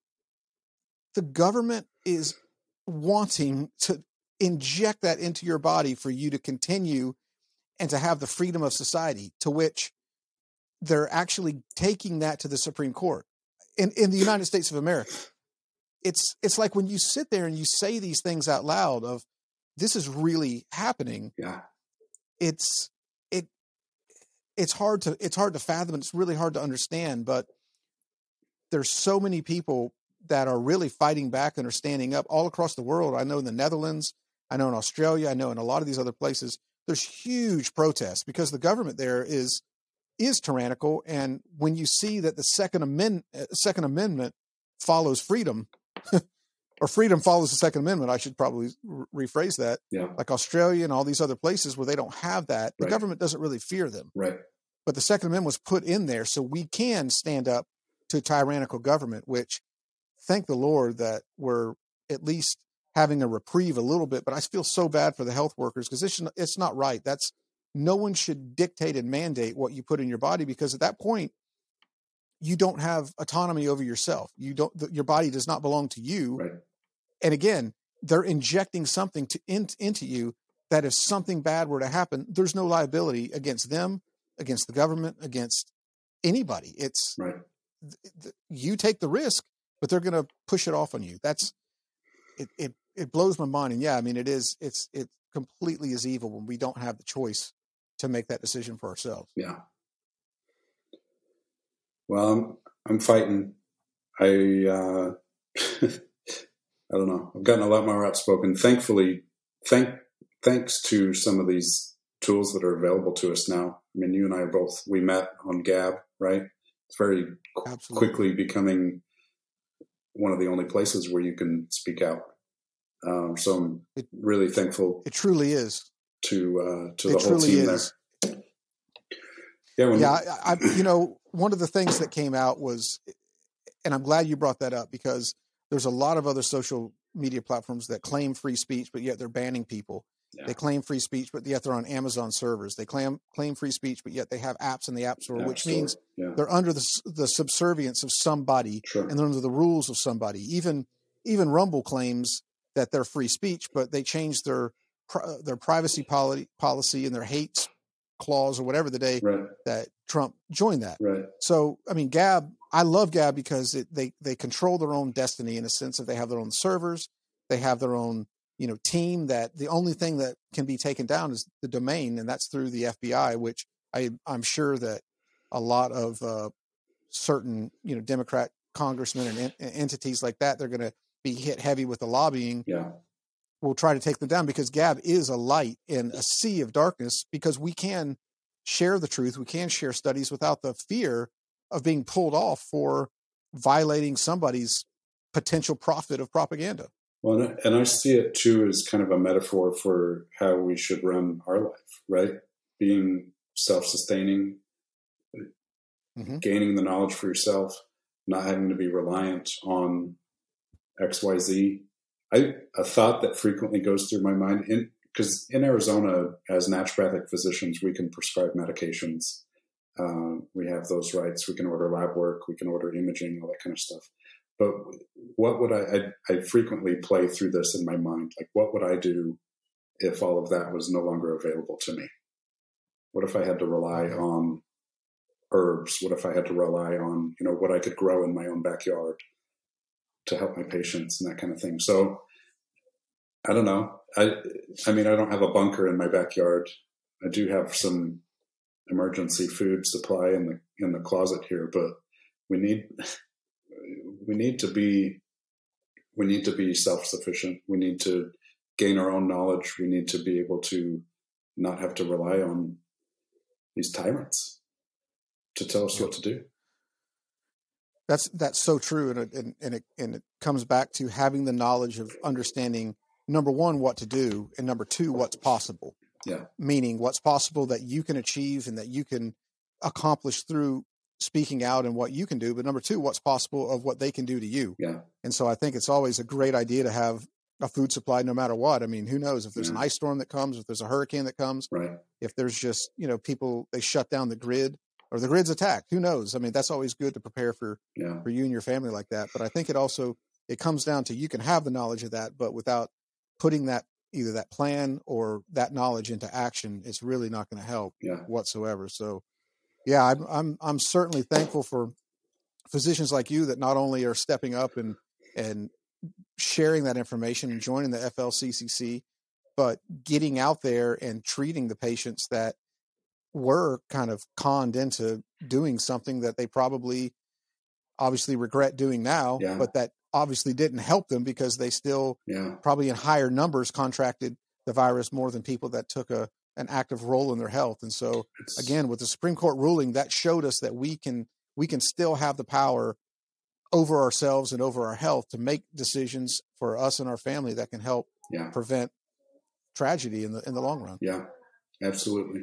the government is wanting to inject that into your body for you to continue and to have the freedom of society, to which they're actually taking that to the Supreme Court in, in the United States of America. It's, it's like when you sit there and you say these things out loud of this is really happening. Yeah. It's, it, it's hard to, it's hard to fathom. And it's really hard to understand, but there's so many people that are really fighting back and are standing up all across the world. I know in the Netherlands, I know in Australia, I know in a lot of these other places, there's huge protests because the government there is, is tyrannical. And when you see that the Second Amendment, Second Amendment follows freedom, or freedom follows the Second Amendment, I should probably re- rephrase that. Yeah. Like Australia and all these other places where they don't have that, the Right. government doesn't really fear them. Right. But the Second Amendment was put in there so we can stand up to tyrannical government, which thank the Lord that we're at least having a reprieve a little bit. But I feel so bad for the health workers because it's, it's not right. That's no one should dictate and mandate what you put in your body, because at that point, you don't have autonomy over yourself. You don't, your body does not belong to you. Right. And again, they're injecting something to in, into you that if something bad were to happen, there's no liability against them, against the government, against anybody. It's right. th- th- you take the risk, but they're going to push it off on you. That's it, it, it blows my mind. And yeah, I mean, it is, it's, it completely is evil when we don't have the choice to make that decision for ourselves. Yeah. Well, I'm, I'm fighting. I, uh, I don't know. I've gotten a lot more outspoken. Thankfully, thank, thanks to some of these tools that are available to us now. I mean, you and I are both, we met on Gab, right? It's very qu- quickly becoming one of the only places where you can speak out. Um, so I'm it, really thankful. It truly is. To, uh, to the it whole team is. there. Yeah. When yeah. I, I, you know, one of the things that came out was, and I'm glad you brought that up, because there's a lot of other social media platforms that claim free speech, but yet they're banning people. Yeah. They claim free speech, but yet they're on Amazon servers. They claim claim free speech, but yet they have apps in the App Store, App which Store. means yeah. they're under the the subservience of somebody, sure. and they're under the rules of somebody. Even even Rumble claims that they're free speech, but they changed their their privacy policy policy and their hate clause or whatever the day right. that Trump joined that. Right. So, I mean, Gab, I love Gab because it, they they control their own destiny in a sense of they have their own servers, they have their own you know team. That the only thing that can be taken down is the domain, and that's through the F B I, which I I'm sure that a lot of uh, certain you know Democrat congressmen and en- entities like that, they're going to be hit heavy with the lobbying. Yeah. We'll try to take them down, because Gab is a light in a sea of darkness, because we can share the truth. We can share studies without the fear of being pulled off for violating somebody's potential profit of propaganda. Well, and I see it too as kind of a metaphor for how we should run our life, right? Being self-sustaining, mm-hmm. gaining the knowledge for yourself, not having to be reliant on X Y Z. I, a thought that frequently goes through my mind, in because in Arizona, as naturopathic physicians, we can prescribe medications. Um, we have those rights. We can order lab work. We can order imaging, all that kind of stuff. But what would I, I, I frequently play through this in my mind. Like, what would I do if all of that was no longer available to me? What if I had to rely on herbs? What if I had to rely on, you know, what I could grow in my own backyard to help my patients and that kind of thing? So I don't know. I, I mean, I don't have a bunker in my backyard. I do have some emergency food supply in the, in the closet here, but we need, we need to be, we need to be self-sufficient. We need to gain our own knowledge. We need to be able to not have to rely on these tyrants to tell us what to do. That's that's so true, and it, and, and it and it comes back to having the knowledge of understanding, number one, what to do, and number two, what's possible. Yeah. Meaning what's possible that you can achieve and that you can accomplish through speaking out and what you can do. But number two, what's possible of what they can do to you. Yeah. And so I think it's always a great idea to have a food supply no matter what. I mean, who knows if there's yeah. an ice storm that comes, if there's a hurricane that comes, right. if there's just, you know, people, they shut down the grid or the grid's attacked, who knows? I mean, that's always good to prepare for, yeah. for you and your family like that. But I think it also, it comes down to, you can have the knowledge of that, but without putting that, either that plan or that knowledge into action, it's really not going to help yeah. whatsoever. So yeah, I'm, I'm, I'm certainly thankful for physicians like you that not only are stepping up and, and sharing that information and joining the F L C C C, but getting out there and treating the patients that were kind of conned into doing something that they probably obviously regret doing now, yeah. but that obviously didn't help them because they still yeah. probably in higher numbers contracted the virus more than people that took a, an active role in their health. And so it's, again, with the Supreme Court ruling, that showed us that we can, we can still have the power over ourselves and over our health to make decisions for us and our family that can help yeah. prevent tragedy in the, in the long run. Yeah, absolutely.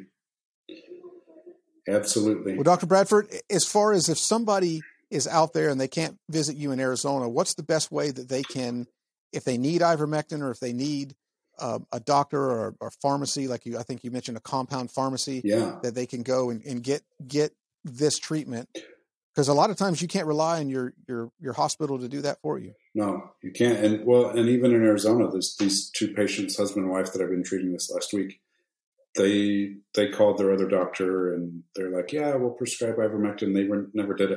Absolutely. Well, Doctor Bradford, as far as if somebody is out there and they can't visit you in Arizona, what's the best way that they can, if they need ivermectin or if they need uh, a doctor or a pharmacy, like you, I think you mentioned a compound pharmacy, yeah. that they can go and, and get, get this treatment? Because a lot of times you can't rely on your, your, your hospital to do that for you. No, you can't. And well, and even in Arizona, there's these two patients, husband and wife, that I've been treating this last week. They, they called their other doctor and they're like, yeah, we'll prescribe ivermectin. They were, never did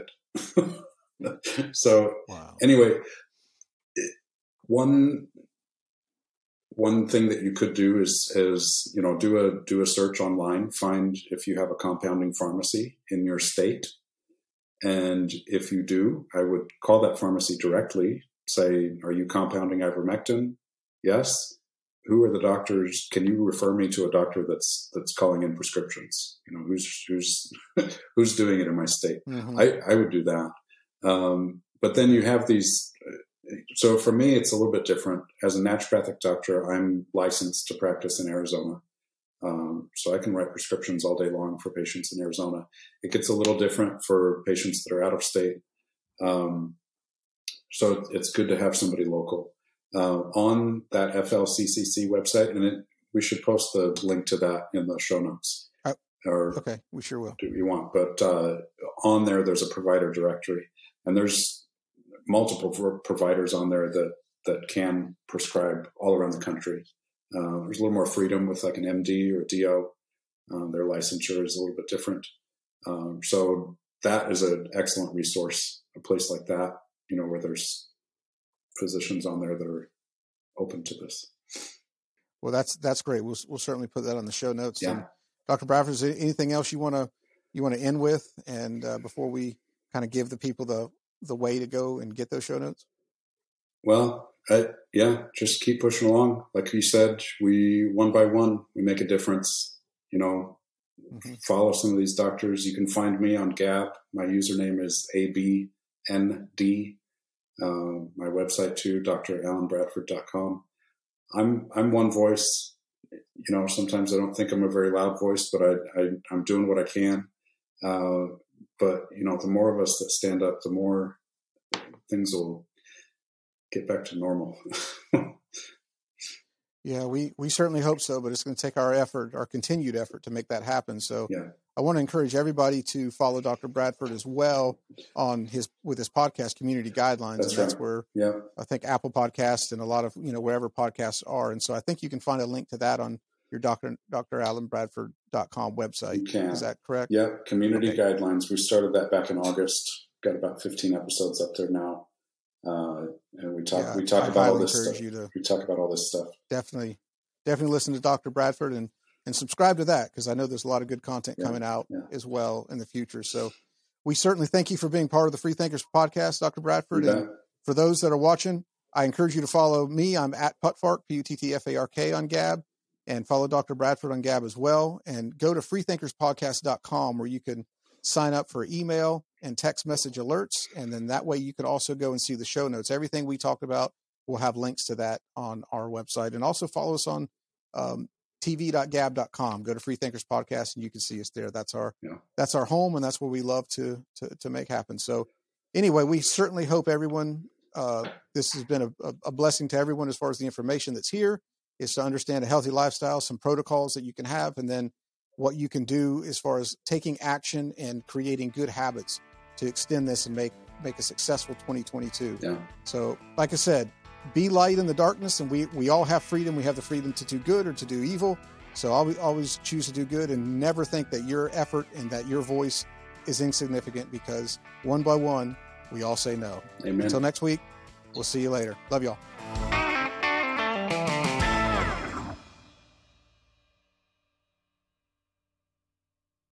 it. So wow. Anyway, one, one thing that you could do is, is, you know, do a, do a search online, find if you have a compounding pharmacy in your state. And if you do, I would call that pharmacy directly, say, are you compounding ivermectin? Yes. Who are the doctors? Can you refer me to a doctor that's, that's calling in prescriptions? You know, who's, who's, who's doing it in my state? Mm-hmm. I, I would do that. Um, but then you have these, so for me, it's a little bit different. As a naturopathic doctor, I'm licensed to practice in Arizona. Um, so I can write prescriptions all day long for patients in Arizona. It gets a little different for patients that are out of state. Um, so it's good to have somebody local. Uh, on that F L C C C website, and it, we should post the link to that in the show notes. Uh, or okay, we sure will. Do what you want, but uh, on there, there's a provider directory, and there's multiple providers on there that that can prescribe all around the country. Uh, there's a little more freedom with like an M D or D O. Um, their licensure is a little bit different. Um, so that is an excellent resource, a place like that, you know, where there's physicians on there that are open to this. Well, that's, that's great. We'll, we'll certainly put that on the show notes. Yeah. And Doctor Bradford, is there anything else you want to, you want to end with? And uh, before we kind of give the people the, the way to go and get those show notes? Well, I, yeah, just keep pushing along. Like you said, we, one by one, we make a difference, you know, mm-hmm. Follow some of these doctors. You can find me on Gab. My username is A B N D. Uh, my website too, D R alan bradford dot com. I'm, I'm one voice, you know, sometimes I don't think I'm a very loud voice, but I, I I'm doing what I can. Uh, but you know, the more of us that stand up, the more things will get back to normal. Yeah, we, we certainly hope so, but it's going to take our effort, our continued effort to make that happen. So yeah. I want to encourage everybody to follow Doctor Bradford as well on his, with his podcast, Community Guidelines. That's and that's right. where yeah. I think Apple Podcasts and a lot of, you know, wherever podcasts are. And so I think you can find a link to that on your Doctor Doctor alan bradford dot com website. You can. Is that correct? Yeah. Community okay. Guidelines. We started that back in August. Got about fifteen episodes up there now. Uh, and we talk, yeah, we talk I about all this encourage stuff. You to we talk about all this stuff. Definitely, definitely listen to Doctor Bradford and, and subscribe to that, because I know there's a lot of good content yeah, coming out yeah. as well in the future. So we certainly thank you for being part of the Free Thinkers podcast, Doctor Bradford. And for those that are watching, I encourage you to follow me. I'm at Puttfark, P U T T F A R K on Gab, and follow Doctor Bradford on Gab as well. And go to free thinkers podcast dot com where you can sign up for email and text message alerts. And then that way you can also go and see the show notes. Everything we talked about, we'll have links to that on our website. And also follow us on um, t v dot gab dot com. Go to Free Thinkers Podcast and you can see us there. That's our yeah. that's our home, and that's where we love to to, to make happen. So anyway, we certainly hope everyone, uh, this has been a, a blessing to everyone as far as the information that's here, is to understand a healthy lifestyle, some protocols that you can have, and then what you can do as far as taking action and creating good habits to extend this and make, make a successful twenty twenty-two. Yeah. So like I said, be light in the darkness, and we, we all have freedom. We have the freedom to do good or to do evil. So always, always choose to do good, and never think that your effort and that your voice is insignificant, because one by one, we all say no. Amen. Until next week, we'll see you later. Love y'all.